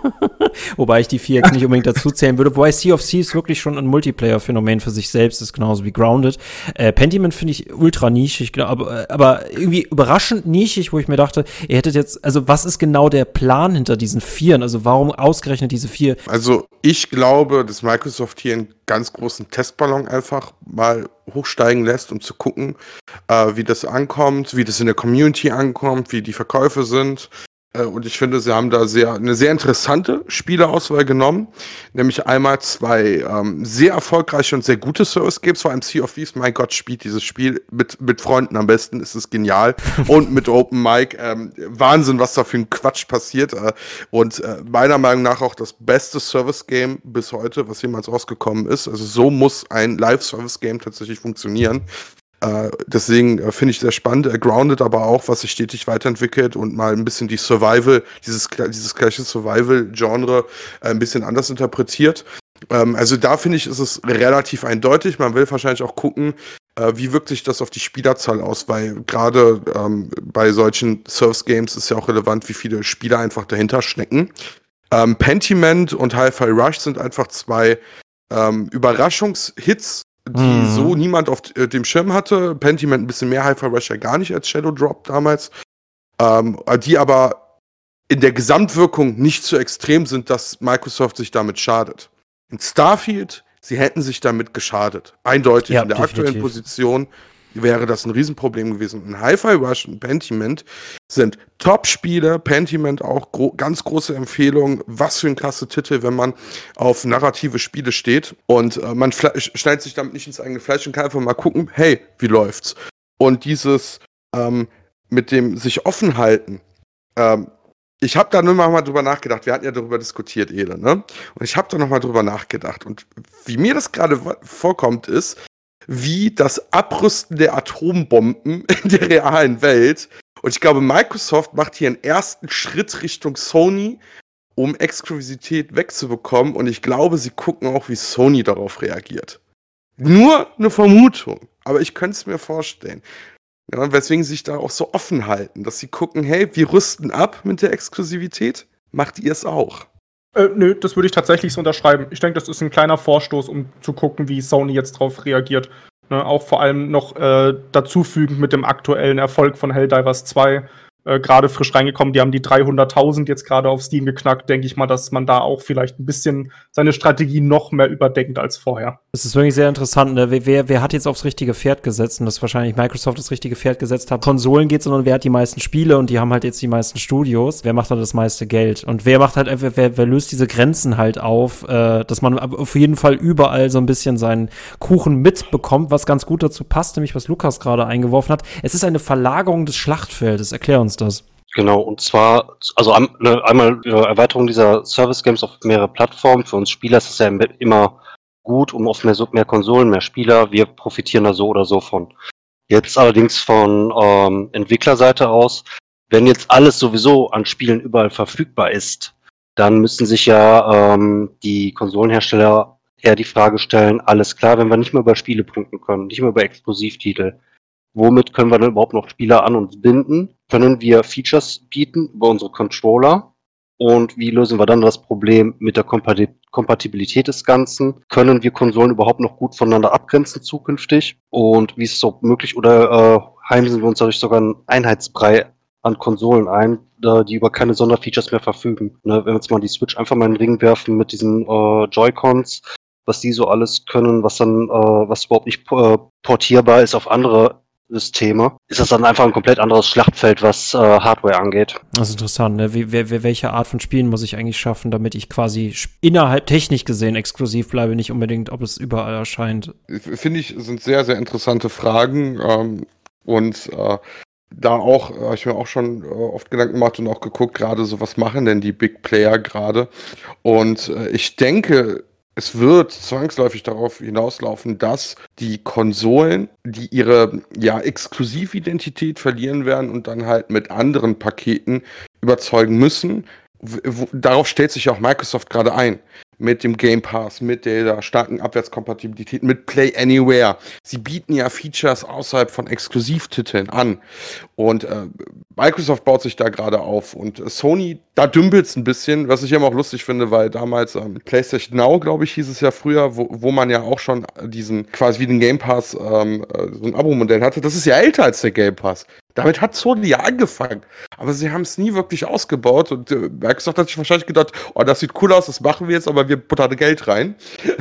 Wobei ich die vier jetzt nicht unbedingt dazu zählen würde. Wobei Sea of Thieves wirklich schon ein Multiplayer-Phänomen für sich selbst ist, genauso wie Grounded. Äh, Pentiment finde ich ultra nischig, glaub, aber, aber irgendwie überraschend nischig, wo ich mir dachte, ihr hättet jetzt, also was ist genau der Plan hinter diesen Vieren? Also warum ausgerechnet diese vier? Also ich glaube, dass Microsoft hier einen ganz großen Testballon einfach mal hochsteigen lässt, um zu gucken, äh, wie das ankommt, wie das in der Community ankommt, wie die Verkäufe sind. Äh, und ich finde, sie haben da sehr eine sehr interessante Spieleauswahl genommen. Nämlich einmal zwei ähm, sehr erfolgreiche und sehr gute Service-Games, vor allem Sea of Thieves. Mein Gott, spielt dieses Spiel mit, mit Freunden am besten, ist es genial. Und mit Open Mic. Ähm, Wahnsinn, was da für ein Quatsch passiert. Äh, und äh, meiner Meinung nach auch das beste Service-Game bis heute, was jemals rausgekommen ist. Also so muss ein Live-Service-Game tatsächlich funktionieren. Äh, deswegen äh, finde ich sehr spannend. Äh, Grounded aber auch, was sich stetig weiterentwickelt und mal ein bisschen die Survival, dieses, dieses gleiche Survival-Genre äh, ein bisschen anders interpretiert. Ähm, also da finde ich, ist es relativ eindeutig. Man will wahrscheinlich auch gucken, äh, wie wirkt sich das auf die Spielerzahl aus, weil gerade ähm, bei solchen Service-Games ist ja auch relevant, wie viele Spieler einfach dahinter stecken. Ähm, Pentiment und Hi-Fi Rush sind einfach zwei ähm, Überraschungshits, die mhm. so niemand auf äh, dem Schirm hatte. Pentiment ein bisschen mehr, Hi-Fi Rush ja gar nicht als Shadow Drop damals. Ähm, die aber in der Gesamtwirkung nicht so extrem sind, dass Microsoft sich damit schadet. In Starfield, sie hätten sich damit geschadet. Eindeutig, ja, in der definitiv. aktuellen Position wäre das ein Riesenproblem gewesen. Und Hi-Fi Rush und Pentiment sind Top-Spiele. Pentiment auch gro- ganz große Empfehlung. Was für ein klasse Titel, wenn man auf narrative Spiele steht. Und äh, man fle- schneidet sich damit nicht ins eigene Fleisch und kann einfach mal gucken, hey, wie läuft's? Und dieses ähm, mit dem sich offen halten, ähm, ich habe da nur mal drüber nachgedacht. Wir hatten ja darüber diskutiert, Ele, ne? Und ich habe da noch mal drüber nachgedacht. Und wie mir das gerade vorkommt, ist, wie das Abrüsten der Atombomben in der realen Welt. Und ich glaube, Microsoft macht hier einen ersten Schritt Richtung Sony, um Exklusivität wegzubekommen. Und ich glaube, sie gucken auch, wie Sony darauf reagiert. Nur eine Vermutung, aber ich könnte es mir vorstellen. Ja, weswegen sie sich da auch so offen halten, dass sie gucken, hey, wir rüsten ab mit der Exklusivität. Macht ihr es auch? Äh, nö, das würde ich tatsächlich so unterschreiben. Ich denke, das ist ein kleiner Vorstoß, um zu gucken, wie Sony jetzt drauf reagiert. Ne, auch vor allem noch äh, dazufügend mit dem aktuellen Erfolg von Helldivers zwei. Äh, gerade frisch reingekommen, die haben die dreihunderttausend jetzt gerade auf Steam geknackt. Denke ich mal, dass man da auch vielleicht ein bisschen seine Strategie noch mehr überdenkt als vorher. Das ist wirklich sehr interessant. Ne? Wer, wer hat jetzt aufs richtige Pferd gesetzt? Und das wahrscheinlich Microsoft das richtige Pferd gesetzt hat. Konsolen geht, sondern wer hat die meisten Spiele und die haben halt jetzt die meisten Studios. Wer macht da das meiste Geld? Und wer macht halt, wer, wer, wer löst diese Grenzen halt auf, äh, dass man auf jeden Fall überall so ein bisschen seinen Kuchen mitbekommt, was ganz gut dazu passt, nämlich was Lukas gerade eingeworfen hat. Es ist eine Verlagerung des Schlachtfeldes. Erklär uns das. Genau, und zwar, also einmal Erweiterung dieser Service Games auf mehrere Plattformen. Für uns Spieler ist es ja immer gut, um auf mehr, mehr Konsolen, mehr Spieler. Wir profitieren da so oder so von. Jetzt allerdings von ähm, Entwicklerseite aus, wenn jetzt alles sowieso an Spielen überall verfügbar ist, dann müssen sich ja ähm, die Konsolenhersteller eher die Frage stellen, alles klar, wenn wir nicht mehr über Spiele punkten können, nicht mehr über Exklusivtitel, womit können wir denn überhaupt noch Spieler an uns binden? Können wir Features bieten über unsere Controller? Und wie lösen wir dann das Problem mit der Kompatib- Kompatibilität des Ganzen? Können wir Konsolen überhaupt noch gut voneinander abgrenzen zukünftig? Und wie ist es so möglich? Oder äh, heimsen wir uns dadurch sogar einen Einheitsbrei an Konsolen ein, äh, die über keine Sonderfeatures mehr verfügen? Ne, wenn wir jetzt mal die Switch einfach mal in den Ring werfen mit diesen äh, Joy-Cons, was die so alles können, was dann, äh, was überhaupt nicht äh, portierbar ist auf andere Systeme, ist das dann einfach ein komplett anderes Schlachtfeld, was äh, Hardware angeht. Das ist interessant, ne? Wie, wer, welche Art von Spielen muss ich eigentlich schaffen, damit ich quasi innerhalb technisch gesehen exklusiv bleibe, nicht unbedingt, ob es überall erscheint? Finde ich, sind sehr, sehr interessante Fragen ähm, und äh, da auch, äh, habe ich mir auch schon äh, oft Gedanken gemacht und auch geguckt, gerade so, was machen denn die Big Player gerade? Und äh, ich denke, es wird zwangsläufig darauf hinauslaufen, dass die Konsolen, die ihre ja, Exklusividentität verlieren werden und dann halt mit anderen Paketen überzeugen müssen. W- w- darauf stellt sich auch Microsoft gerade ein. mit dem Game Pass, mit der starken Abwärtskompatibilität, mit Play Anywhere. Sie bieten ja Features außerhalb von Exklusivtiteln an. Und äh, Microsoft baut sich da gerade auf. Und äh, Sony, da dümpelt es ein bisschen, was ich immer auch lustig finde, weil damals ähm, PlayStation Now, glaube ich, hieß es ja früher, wo, wo man ja auch schon diesen, quasi wie den Game Pass, ähm, so ein Abo-Modell hatte. Das ist ja älter als der Game Pass. Damit hat Sony ja angefangen. Aber sie haben es nie wirklich ausgebaut. Und äh, Microsoft hat sich wahrscheinlich gedacht, oh, das sieht cool aus, das machen wir jetzt, aber wir buttern Geld rein.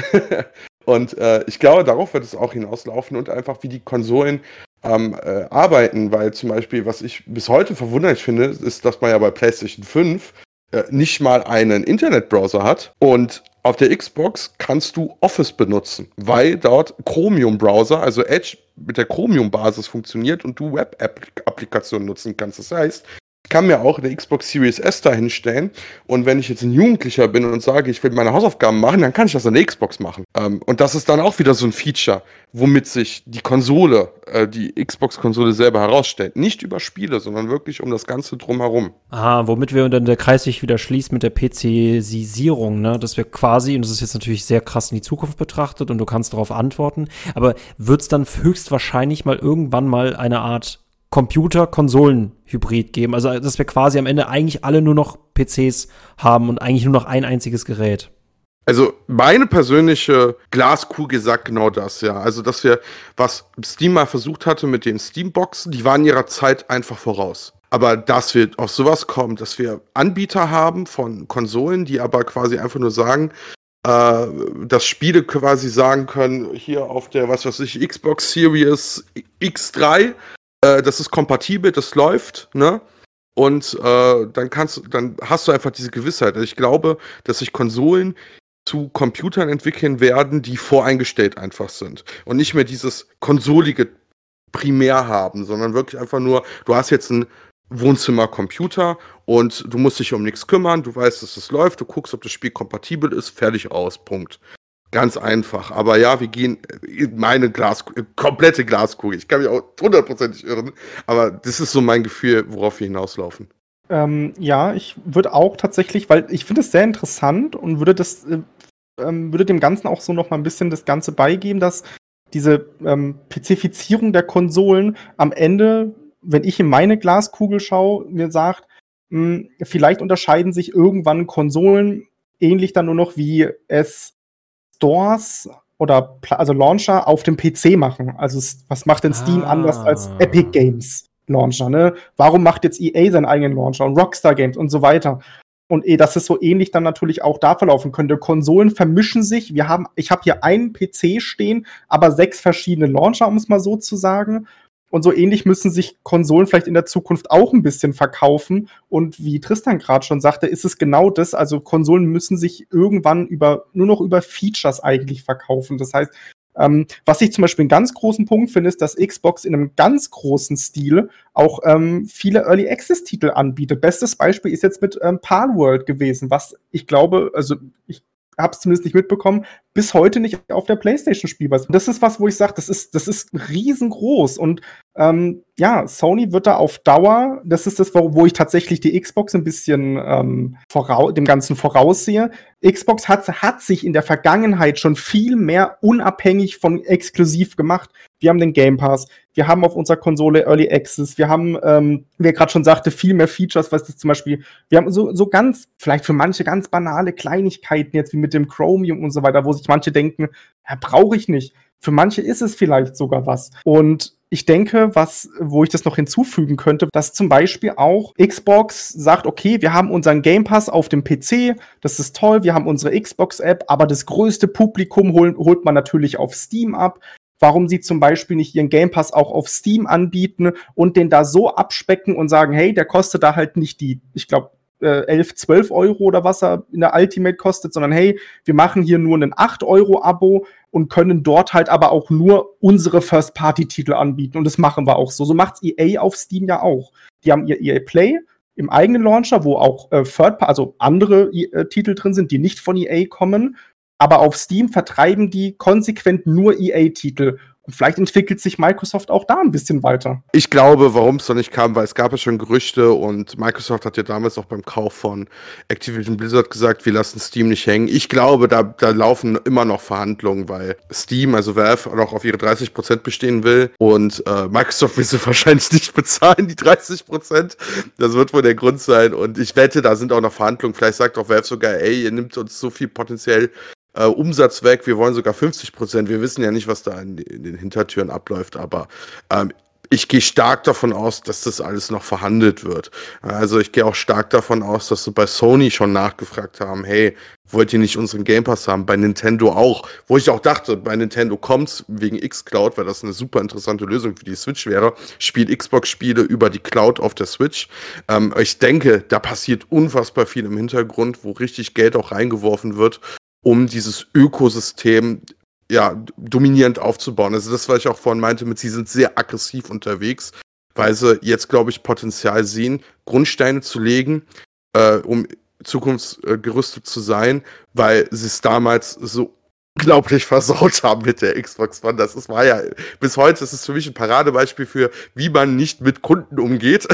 Und äh, ich glaube, darauf wird es auch hinauslaufen und einfach, wie die Konsolen ähm, äh, arbeiten. Weil zum Beispiel, was ich bis heute verwunderlich finde, ist, dass man ja bei PlayStation fünf äh, nicht mal einen Internetbrowser hat. Und auf der Xbox kannst du Office benutzen, weil dort Chromium-Browser, also Edge mit der Chromium-Basis funktioniert und du Web-Applikationen nutzen kannst. Das heißt, ich kann mir auch eine Xbox Series S da hinstellen und wenn ich jetzt ein Jugendlicher bin und sage, ich will meine Hausaufgaben machen, dann kann ich das an der Xbox machen. Ähm, und das ist dann auch wieder so ein Feature, womit sich die Konsole, äh, die Xbox-Konsole selber herausstellt. Nicht über Spiele, sondern wirklich um das Ganze drumherum. Ah, womit wir dann der Kreis sich wieder schließt mit der PCisierung, ne? Dass wir quasi, und das ist jetzt natürlich sehr krass in die Zukunft betrachtet und du kannst darauf antworten, aber wird es dann höchstwahrscheinlich mal irgendwann mal eine Art Computer-Konsolen-Hybrid geben. Also, dass wir quasi am Ende eigentlich alle nur noch P Cs haben und eigentlich nur noch ein einziges Gerät. Also, meine persönliche Glaskugel sagt genau das, ja. Also, dass wir, was Steam mal versucht hatte mit den Steam-Boxen, die waren ihrer Zeit einfach voraus. Aber dass wir auf sowas kommen, dass wir Anbieter haben von Konsolen, die aber quasi einfach nur sagen, äh, dass Spiele quasi sagen können, hier auf der, was weiß ich, Xbox Series X drei, das ist kompatibel, das läuft, ne? Und äh, dann kannst du, dann hast du einfach diese Gewissheit. Also ich glaube, dass sich Konsolen zu Computern entwickeln werden, die voreingestellt einfach sind. Und nicht mehr dieses konsolige primär haben, sondern wirklich einfach nur, du hast jetzt einen Wohnzimmercomputer und du musst dich um nichts kümmern, du weißt, dass es läuft, du guckst, ob das Spiel kompatibel ist, fertig aus, Punkt. Ganz einfach. Aber ja, wir gehen in meine Glaskugel, komplette Glaskugel. Ich kann mich auch hundertprozentig irren. Aber das ist so mein Gefühl, worauf wir hinauslaufen. Ähm, ja, ich würde auch tatsächlich, weil ich finde es sehr interessant und würde das, äh, ähm, würde dem Ganzen auch so noch mal ein bisschen das Ganze beigeben, dass diese ähm, Pazifizierung der Konsolen am Ende, wenn ich in meine Glaskugel schaue, mir sagt, mh, vielleicht unterscheiden sich irgendwann Konsolen ähnlich dann nur noch, wie es Stores oder also Launcher auf dem P C machen. Also was macht denn Steam ah. anders als Epic Games Launcher, ne? Warum macht jetzt E A seinen eigenen Launcher und Rockstar Games und so weiter? Und eh, dass es so ähnlich dann natürlich auch da verlaufen könnte. Konsolen vermischen sich. Wir haben, ich habe hier einen P C stehen, aber sechs verschiedene Launcher, um es mal so zu sagen. Und so ähnlich müssen sich Konsolen vielleicht in der Zukunft auch ein bisschen verkaufen. Und wie Tristan gerade schon sagte, ist es genau das. Also Konsolen müssen sich irgendwann über nur noch über Features eigentlich verkaufen. Das heißt, ähm, was ich zum Beispiel einen ganz großen Punkt finde, ist, dass Xbox in einem ganz großen Stil auch ähm, viele Early Access-Titel anbietet. Bestes Beispiel ist jetzt mit ähm, Palworld gewesen, was ich glaube, also ich habe es zumindest nicht mitbekommen, bis heute nicht auf der PlayStation spielbar ist. Und das ist was, wo ich sage, das ist, das ist riesengroß. Und ähm, ja, Sony wird da auf Dauer, das ist das, wo, wo ich tatsächlich die Xbox ein bisschen ähm, vorau- dem Ganzen voraussehe. Xbox hat, hat sich in der Vergangenheit schon viel mehr unabhängig von exklusiv gemacht. Wir haben den Game Pass, wir haben auf unserer Konsole Early Access, wir haben, ähm, wie er gerade schon sagte, viel mehr Features, was das zum Beispiel, wir haben so, so ganz, vielleicht für manche ganz banale Kleinigkeiten jetzt wie mit dem Chromium und so weiter, wo sich manche denken, ja, brauche ich nicht. Für manche ist es vielleicht sogar was. Und ich denke, was, wo ich das noch hinzufügen könnte, dass zum Beispiel auch Xbox sagt, okay, wir haben unseren Game Pass auf dem P C, das ist toll, wir haben unsere Xbox-App, aber das größte Publikum hol, holt man natürlich auf Steam ab. Warum sie zum Beispiel nicht ihren Game Pass auch auf Steam anbieten und den da so abspecken und sagen, hey, der kostet da halt nicht die, ich glaube, äh, elf, zwölf Euro oder was er in der Ultimate kostet, sondern hey, wir machen hier nur ein acht Euro Abo und können dort halt aber auch nur unsere First-Party-Titel anbieten. Und das machen wir auch so. So macht's E A auf Steam ja auch. Die haben ihr E A Play im eigenen Launcher, wo auch äh, Third, also andere äh, Titel drin sind, die nicht von E A kommen. Aber auf Steam vertreiben die konsequent nur E A-Titel. Und vielleicht entwickelt sich Microsoft auch da ein bisschen weiter. Ich glaube, warum es noch nicht kam, weil es gab ja schon Gerüchte und Microsoft hat ja damals auch beim Kauf von Activision Blizzard gesagt, wir lassen Steam nicht hängen. Ich glaube, da, da laufen immer noch Verhandlungen, weil Steam, also Valve, noch auf ihre dreißig Prozent bestehen will und äh, Microsoft will sie wahrscheinlich nicht bezahlen, die dreißig Prozent. Das wird wohl der Grund sein und ich wette, da sind auch noch Verhandlungen. Vielleicht sagt auch Valve sogar, ey, ihr nimmt uns so viel potenziell Äh, Umsatz weg, wir wollen sogar fünfzig Prozent. Wir wissen ja nicht, was da in, in den Hintertüren abläuft, aber ähm, ich gehe stark davon aus, dass das alles noch verhandelt wird. Also ich gehe auch stark davon aus, dass sie bei Sony schon nachgefragt haben, hey, wollt ihr nicht unseren Game Pass haben? Bei Nintendo auch. Wo ich auch dachte, bei Nintendo kommt's wegen xCloud, weil das eine super interessante Lösung für die Switch wäre. Spielt Xbox-Spiele über die Cloud auf der Switch. Ähm, ich denke, da passiert unfassbar viel im Hintergrund, wo richtig Geld auch reingeworfen wird, um dieses Ökosystem ja dominierend aufzubauen. Also das, was ich auch vorhin meinte, mit sie sind sehr aggressiv unterwegs, weil sie jetzt, glaube ich, Potenzial sehen, Grundsteine zu legen, äh, um zukunftsgerüstet zu sein, weil sie es damals so unglaublich versaut haben mit der Xbox One. Das ist, war ja, bis heute ist es für mich ein Paradebeispiel für, wie man nicht mit Kunden umgeht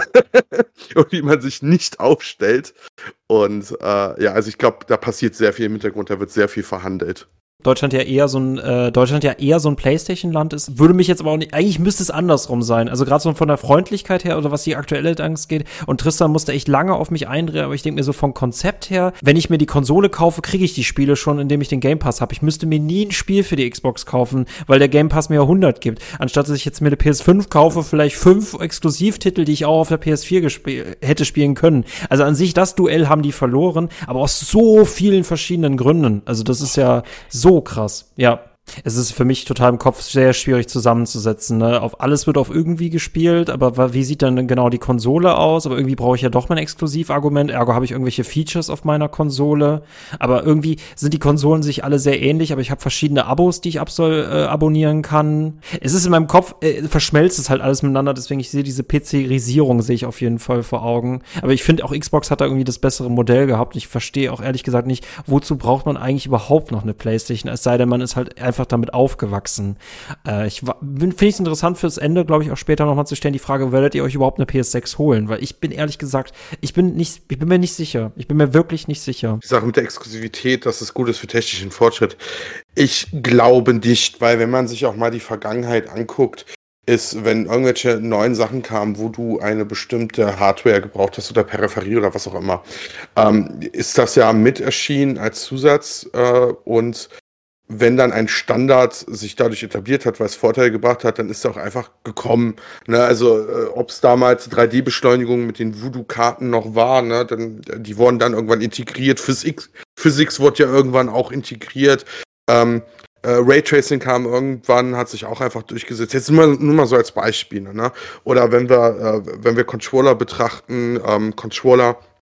und wie man sich nicht aufstellt. Und äh, ja, also ich glaube, da passiert sehr viel im Hintergrund, da wird sehr viel verhandelt. Deutschland ja eher so ein äh, Deutschland ja eher so ein PlayStation-Land ist, würde mich jetzt aber auch nicht, eigentlich müsste es andersrum sein. Also gerade so von der Freundlichkeit her oder was die aktuelle Angst geht. Und Tristan musste echt lange auf mich eindrehen, aber ich denke mir so vom Konzept her, wenn ich mir die Konsole kaufe, kriege ich die Spiele schon, indem ich den Game Pass habe. Ich müsste mir nie ein Spiel für die Xbox kaufen, weil der Game Pass mir hundert gibt. Anstatt dass ich jetzt mir eine P S fünf kaufe, vielleicht fünf Exklusivtitel, die ich auch auf der P S vier gesp- hätte spielen können. Also an sich, das Duell haben die verloren, aber aus so vielen verschiedenen Gründen. Also das ist ja so So krass, ja. Es ist für mich total im Kopf sehr schwierig zusammenzusetzen. Ne? Auf alles wird auf irgendwie gespielt, aber wie sieht dann genau die Konsole aus? Aber irgendwie brauche ich ja doch mein Exklusivargument. Ergo habe ich irgendwelche Features auf meiner Konsole. Aber irgendwie sind die Konsolen sich alle sehr ähnlich, aber ich habe verschiedene Abos, die ich absoll, äh, abonnieren kann. Es ist in meinem Kopf, äh, verschmelzt es halt alles miteinander, deswegen ich sehe diese PCisierung sehe ich auf jeden Fall vor Augen. Aber ich finde auch Xbox hat da irgendwie das bessere Modell gehabt. Ich verstehe auch ehrlich gesagt nicht, wozu braucht man eigentlich überhaupt noch eine PlayStation, es sei denn, man ist halt einfach damit aufgewachsen. Äh, ich finde es interessant fürs Ende, glaube ich, auch später nochmal zu stellen, die Frage, werdet ihr euch überhaupt eine P S sechs holen? Weil ich bin ehrlich gesagt, ich bin nicht, ich bin mir nicht sicher. Ich bin mir wirklich nicht sicher. Die Sache mit der Exklusivität, dass es gut ist für technischen Fortschritt. Ich glaube nicht, weil wenn man sich auch mal die Vergangenheit anguckt, ist, wenn irgendwelche neuen Sachen kamen, wo du eine bestimmte Hardware gebraucht hast oder Peripherie oder was auch immer, ähm, ist das ja mit erschienen als Zusatz äh, und wenn dann ein Standard sich dadurch etabliert hat, weil es Vorteile gebracht hat, dann ist er auch einfach gekommen. Ne? Also äh, ob es damals drei D-Beschleunigung mit den Voodoo-Karten noch war, ne? dann, die wurden dann irgendwann integriert. Physics, Physics wurde ja irgendwann auch integriert. Ähm, äh, Raytracing kam irgendwann, hat sich auch einfach durchgesetzt. Jetzt nur, nur mal so als Beispiel. Ne? Oder wenn wir, äh, wenn wir Controller betrachten, ähm, Controller,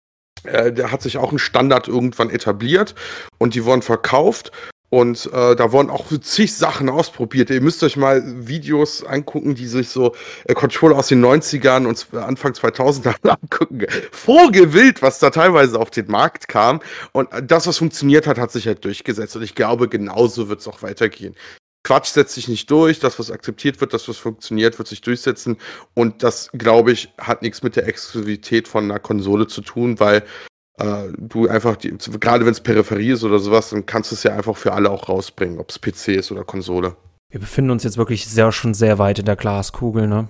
äh, der hat sich auch ein Standard irgendwann etabliert und die wurden verkauft. Und äh, da wurden auch zig Sachen ausprobiert. Ihr müsst euch mal Videos angucken, die sich so äh, Controller aus den neunzigern und Anfang zweitausender angucken. Vogelwild, was da teilweise auf den Markt kam. Und das, was funktioniert hat, hat sich halt durchgesetzt. Und ich glaube, genauso wird es auch weitergehen. Quatsch setzt sich nicht durch. Das, was akzeptiert wird, das, was funktioniert, wird sich durchsetzen. Und das, glaube ich, hat nichts mit der Exklusivität von einer Konsole zu tun, weil Uh, du einfach, die, gerade wenn es Peripherie ist oder sowas, dann kannst du es ja einfach für alle auch rausbringen, ob es P C ist oder Konsole. Wir befinden uns jetzt wirklich sehr, schon sehr weit in der Glaskugel, ne?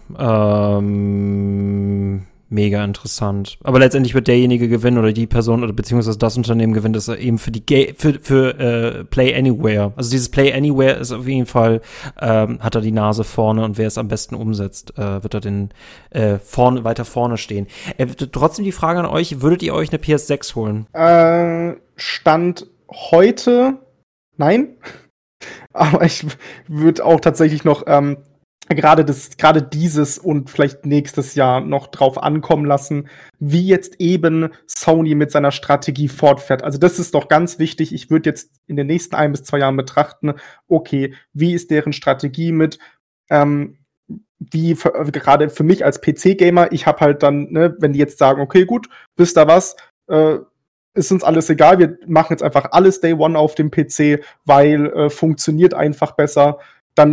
Ähm, mega interessant. Aber letztendlich wird derjenige gewinnen oder die Person oder beziehungsweise das Unternehmen gewinnen, das er eben für die Ga- für, für äh, Play Anywhere. Also dieses Play Anywhere ist auf jeden Fall, ähm, hat er die Nase vorne und wer es am besten umsetzt, äh, wird er den äh, vorne, weiter vorne stehen. Äh, trotzdem die Frage an euch, würdet ihr euch eine P S sechs holen? Äh, Stand heute nein. Aber ich würde auch tatsächlich noch ähm, gerade das, gerade dieses und vielleicht nächstes Jahr noch drauf ankommen lassen, wie jetzt eben Sony mit seiner Strategie fortfährt. Also das ist doch ganz wichtig. Ich würde jetzt in den nächsten ein bis zwei Jahren betrachten, okay, wie ist deren Strategie mit, ähm, wie für, gerade für mich als P C-Gamer, ich habe halt dann, ne, wenn die jetzt sagen, okay, gut, wisst ihr was, äh, ist uns alles egal, wir machen jetzt einfach alles Day One auf dem P C, weil äh, funktioniert einfach besser, dann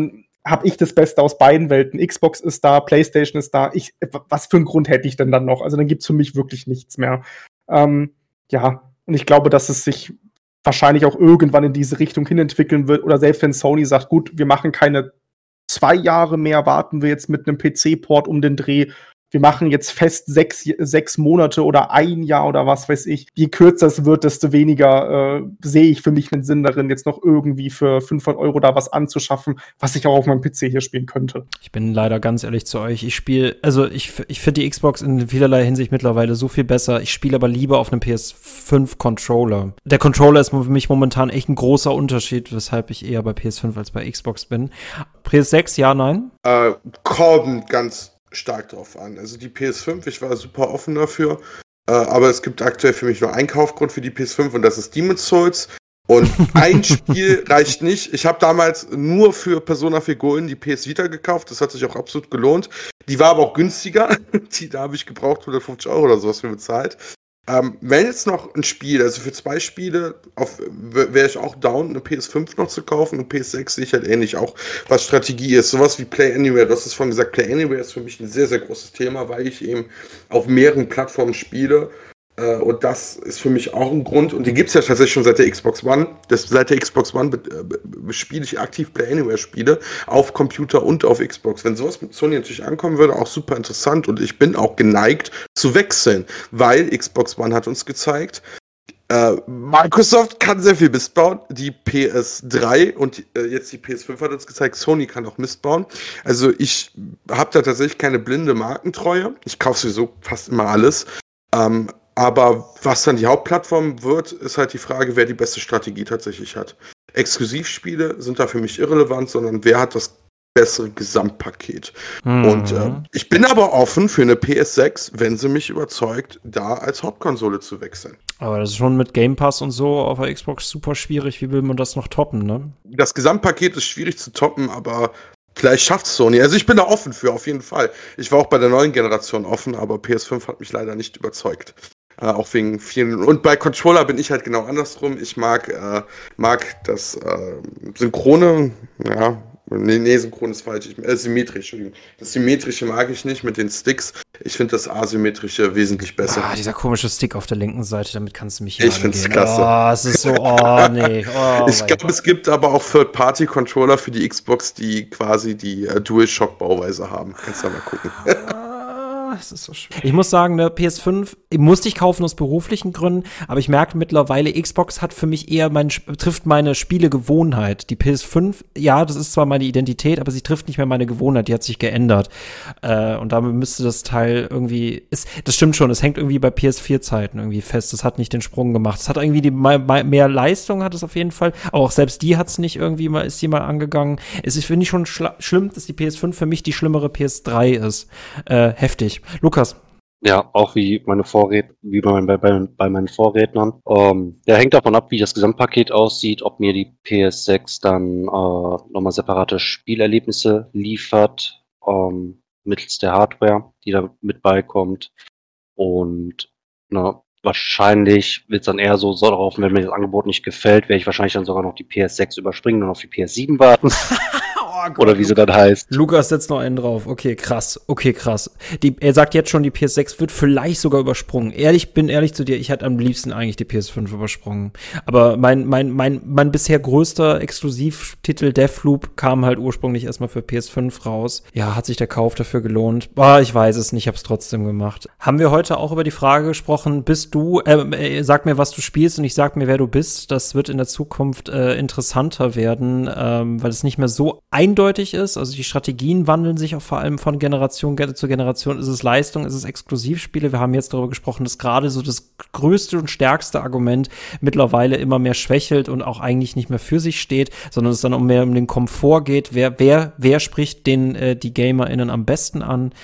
habe ich das Beste aus beiden Welten. Xbox ist da, PlayStation ist da. Ich, was für einen Grund hätte ich denn dann noch? Also dann gibt's für mich wirklich nichts mehr. Ähm, ja, und ich glaube, dass es sich wahrscheinlich auch irgendwann in diese Richtung hin entwickeln wird. Oder selbst wenn Sony sagt, gut, wir machen keine zwei Jahre mehr, warten wir jetzt mit einem P C-Port um den Dreh. Wir machen jetzt fest sechs, sechs Monate oder ein Jahr oder was weiß ich. Je kürzer es wird, desto weniger äh, sehe ich für mich einen Sinn darin, jetzt noch irgendwie für fünfhundert Euro da was anzuschaffen, was ich auch auf meinem P C hier spielen könnte. Ich bin leider ganz ehrlich zu euch. Ich spiele, also ich, ich finde die Xbox in vielerlei Hinsicht mittlerweile so viel besser. Ich spiele aber lieber auf einem P S fünf Controller. Der Controller ist für mich momentan echt ein großer Unterschied, weshalb ich eher bei P S fünf als bei Xbox bin. P S sechs, ja, nein? Äh, kommt ganz stark drauf an. Also die P S fünf, ich war super offen dafür, äh, aber es gibt aktuell für mich nur einen Kaufgrund für die P S fünf und das ist Demon's Souls. Und ein Spiel reicht nicht. Ich habe damals nur für Persona vier Golden die P S Vita gekauft, das hat sich auch absolut gelohnt. Die war aber auch günstiger, die, da habe ich gebraucht hundertfünfzig Euro oder sowas für bezahlt. Ähm, wenn jetzt noch ein Spiel, also für zwei Spiele wäre ich auch down, eine P S fünf noch zu kaufen, und P S sechs sehe ich halt ähnlich auch, was Strategie ist. Sowas wie Play Anywhere, du hast es vorhin gesagt, Play Anywhere ist für mich ein sehr, sehr großes Thema, weil ich eben auf mehreren Plattformen spiele. Äh, und das ist für mich auch ein Grund. Und die gibt es ja tatsächlich schon seit der Xbox One. Das, seit der Xbox One spiele ich aktiv Play Anywhere-Spiele auf Computer und auf Xbox. Wenn sowas mit Sony natürlich ankommen würde, auch super interessant. Und ich bin auch geneigt zu wechseln, weil Xbox One hat uns gezeigt, äh, Microsoft kann sehr viel Mist bauen. Die P S drei und äh, jetzt die P S fünf hat uns gezeigt, Sony kann auch Mist bauen. Also ich habe da tatsächlich keine blinde Markentreue. Ich kaufe sowieso fast immer alles. Ähm, Aber was dann die Hauptplattform wird, ist halt die Frage, wer die beste Strategie tatsächlich hat. Exklusivspiele sind da für mich irrelevant, sondern wer hat das bessere Gesamtpaket. Mhm. Und äh, ich bin aber offen für eine P S sechs, wenn sie mich überzeugt, da als Hauptkonsole zu wechseln. Aber das ist schon mit Game Pass und so auf der Xbox super schwierig. Wie will man das noch toppen, ne? Das Gesamtpaket ist schwierig zu toppen, aber vielleicht schafft es Sony. Also ich bin da offen für, auf jeden Fall. Ich war auch bei der neuen Generation offen, aber P S fünf hat mich leider nicht überzeugt. Äh, auch wegen vielen. Und bei Controller bin ich halt genau andersrum. Ich mag, äh, mag das äh, Synchrone, ja, nee, nee, synchron ist falsch, ich, äh, symmetrisch, Entschuldigung. Das Symmetrische mag ich nicht mit den Sticks. Ich finde das Asymmetrische wesentlich besser. Ah, dieser komische Stick auf der linken Seite, damit kannst du mich Ich finde es klasse. Oh, es ist so, oh, nee. Oh, ich glaube, es gibt aber auch Third-Party-Controller für die Xbox, die quasi die äh, DualShock-Bauweise haben. Kannst du da mal gucken. Es ist so schwer. Ich muss sagen, ne, P S fünf musste ich kaufen aus beruflichen Gründen, aber ich merke mittlerweile, Xbox hat für mich eher mein, trifft meine Spielegewohnheit. Die P S fünf, ja, das ist zwar meine Identität, aber sie trifft nicht mehr meine Gewohnheit, die hat sich geändert. Äh, und damit müsste das Teil irgendwie, ist, das stimmt schon, es hängt irgendwie bei P S vier Zeiten irgendwie fest, das hat nicht den Sprung gemacht. Es hat irgendwie die mehr Leistung, hat es auf jeden Fall, aber auch selbst die hat es nicht irgendwie mal, ist die mal angegangen. Es ist, finde ich, schon schla- schlimm, dass die P S fünf für mich die schlimmere P S drei ist. Äh, heftig. Lukas. Ja, auch wie meine Vorred wie bei, bei, bei, bei meinen Vorrednern. Ähm, der hängt davon ab, wie das Gesamtpaket aussieht, ob mir die P S sechs dann äh, nochmal separate Spielerlebnisse liefert, ähm, mittels der Hardware, die da mit beikommt. Und na, wahrscheinlich wird es dann eher so, so darauf, wenn mir das Angebot nicht gefällt, werde ich wahrscheinlich dann sogar noch die P S sechs überspringen und auf die P S sieben warten. Oh Gott, oder wie sie dann heißt. Lukas setzt noch einen drauf. Okay, krass. Okay, krass. Die, er sagt jetzt schon, die P S sechs wird vielleicht sogar übersprungen. Ehrlich, bin ehrlich zu dir, ich hätte am liebsten eigentlich die P S fünf übersprungen. Aber mein, mein, mein, mein bisher größter Exklusivtitel Deathloop kam halt ursprünglich erstmal für P S fünf raus. Ja, hat sich der Kauf dafür gelohnt? Boah, ich weiß es nicht, ich hab's trotzdem gemacht. Haben wir heute auch über die Frage gesprochen, bist du, äh, sag mir, was du spielst und ich sag mir, wer du bist. Das wird in der Zukunft äh, interessanter werden, ähm, weil es nicht mehr so eindeutig ist. Also die Strategien wandeln sich auch vor allem von Generation zu Generation. Ist es Leistung, ist es Exklusivspiele? Wir haben jetzt darüber gesprochen, dass gerade so das größte und stärkste Argument mittlerweile immer mehr schwächelt und auch eigentlich nicht mehr für sich steht, sondern es dann um mehr um den Komfort geht. Wer, wer, wer spricht den, äh, die GamerInnen am besten an?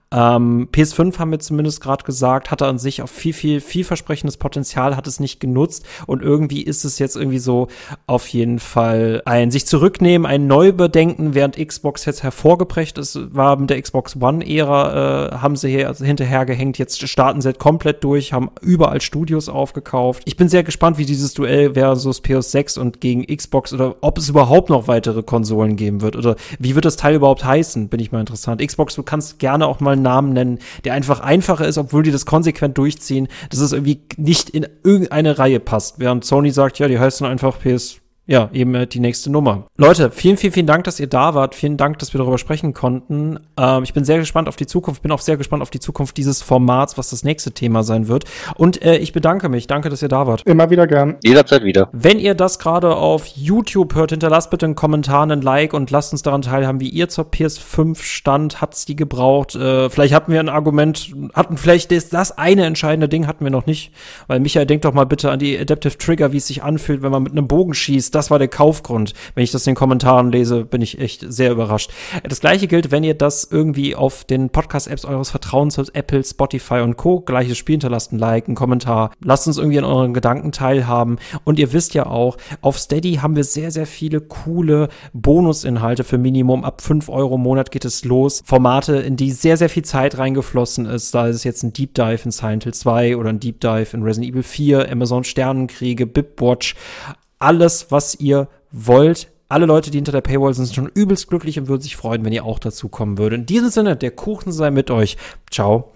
Ähm, P S fünf haben wir zumindest gerade gesagt, hatte an sich auch viel, viel, vielversprechendes Potenzial, hat es nicht genutzt und irgendwie ist es jetzt irgendwie so auf jeden Fall ein sich zurücknehmen, ein Neubedenken, während Xbox jetzt hervorgeprescht ist, war mit der Xbox One-Ära, äh, haben sie hier also hinterhergehängt, jetzt starten sie komplett durch, haben überall Studios aufgekauft. Ich bin sehr gespannt, wie dieses Duell versus P S sechs und gegen Xbox oder ob es überhaupt noch weitere Konsolen geben wird oder wie wird das Teil überhaupt heißen, bin ich mal interessant. Xbox, du kannst gerne auch mal einen Namen nennen, der einfach einfacher ist, obwohl die das konsequent durchziehen, dass es irgendwie nicht in irgendeine Reihe passt. Während Sony sagt, ja, die heißen einfach P S, ja, eben äh, die nächste Nummer. Leute, vielen, vielen, vielen Dank, dass ihr da wart. Vielen Dank, dass wir darüber sprechen konnten. Ähm, ich bin sehr gespannt auf die Zukunft. Bin auch sehr gespannt auf die Zukunft dieses Formats, was das nächste Thema sein wird. Und äh, ich bedanke mich. Danke, dass ihr da wart. Immer wieder gern. Jederzeit wieder. Wenn ihr das gerade auf YouTube hört, hinterlasst bitte einen Kommentar, einen Like und lasst uns daran teilhaben, wie ihr zur P S fünf stand. Hat's die gebraucht? Äh, vielleicht hatten wir ein Argument, hatten vielleicht das, das eine entscheidende Ding hatten wir noch nicht. Weil Michael, denkt doch mal bitte an die Adaptive Trigger, wie es sich anfühlt, wenn man mit einem Bogen schießt. Das war der Kaufgrund. Wenn ich das in den Kommentaren lese, bin ich echt sehr überrascht. Das gleiche gilt, wenn ihr das irgendwie auf den Podcast-Apps eures Vertrauens hört, Apple, Spotify und Co. Gleiches Spiel, hinterlasst ein Like, einen Kommentar. Lasst uns irgendwie an euren Gedanken teilhaben. Und ihr wisst ja auch, auf Steady haben wir sehr, sehr viele coole Bonusinhalte für Minimum. Ab fünf Euro im Monat geht es los. Formate, in die sehr, sehr viel Zeit reingeflossen ist. Da ist es jetzt ein Deep Dive in Silent Hill zwei oder ein Deep Dive in Resident Evil vier, Amazon Sternenkriege, Bipwatch. Alles, was ihr wollt. Alle Leute, die hinter der Paywall sind, sind schon übelst glücklich und würden sich freuen, wenn ihr auch dazu kommen würdet. In diesem Sinne, der Kuchen sei mit euch. Ciao.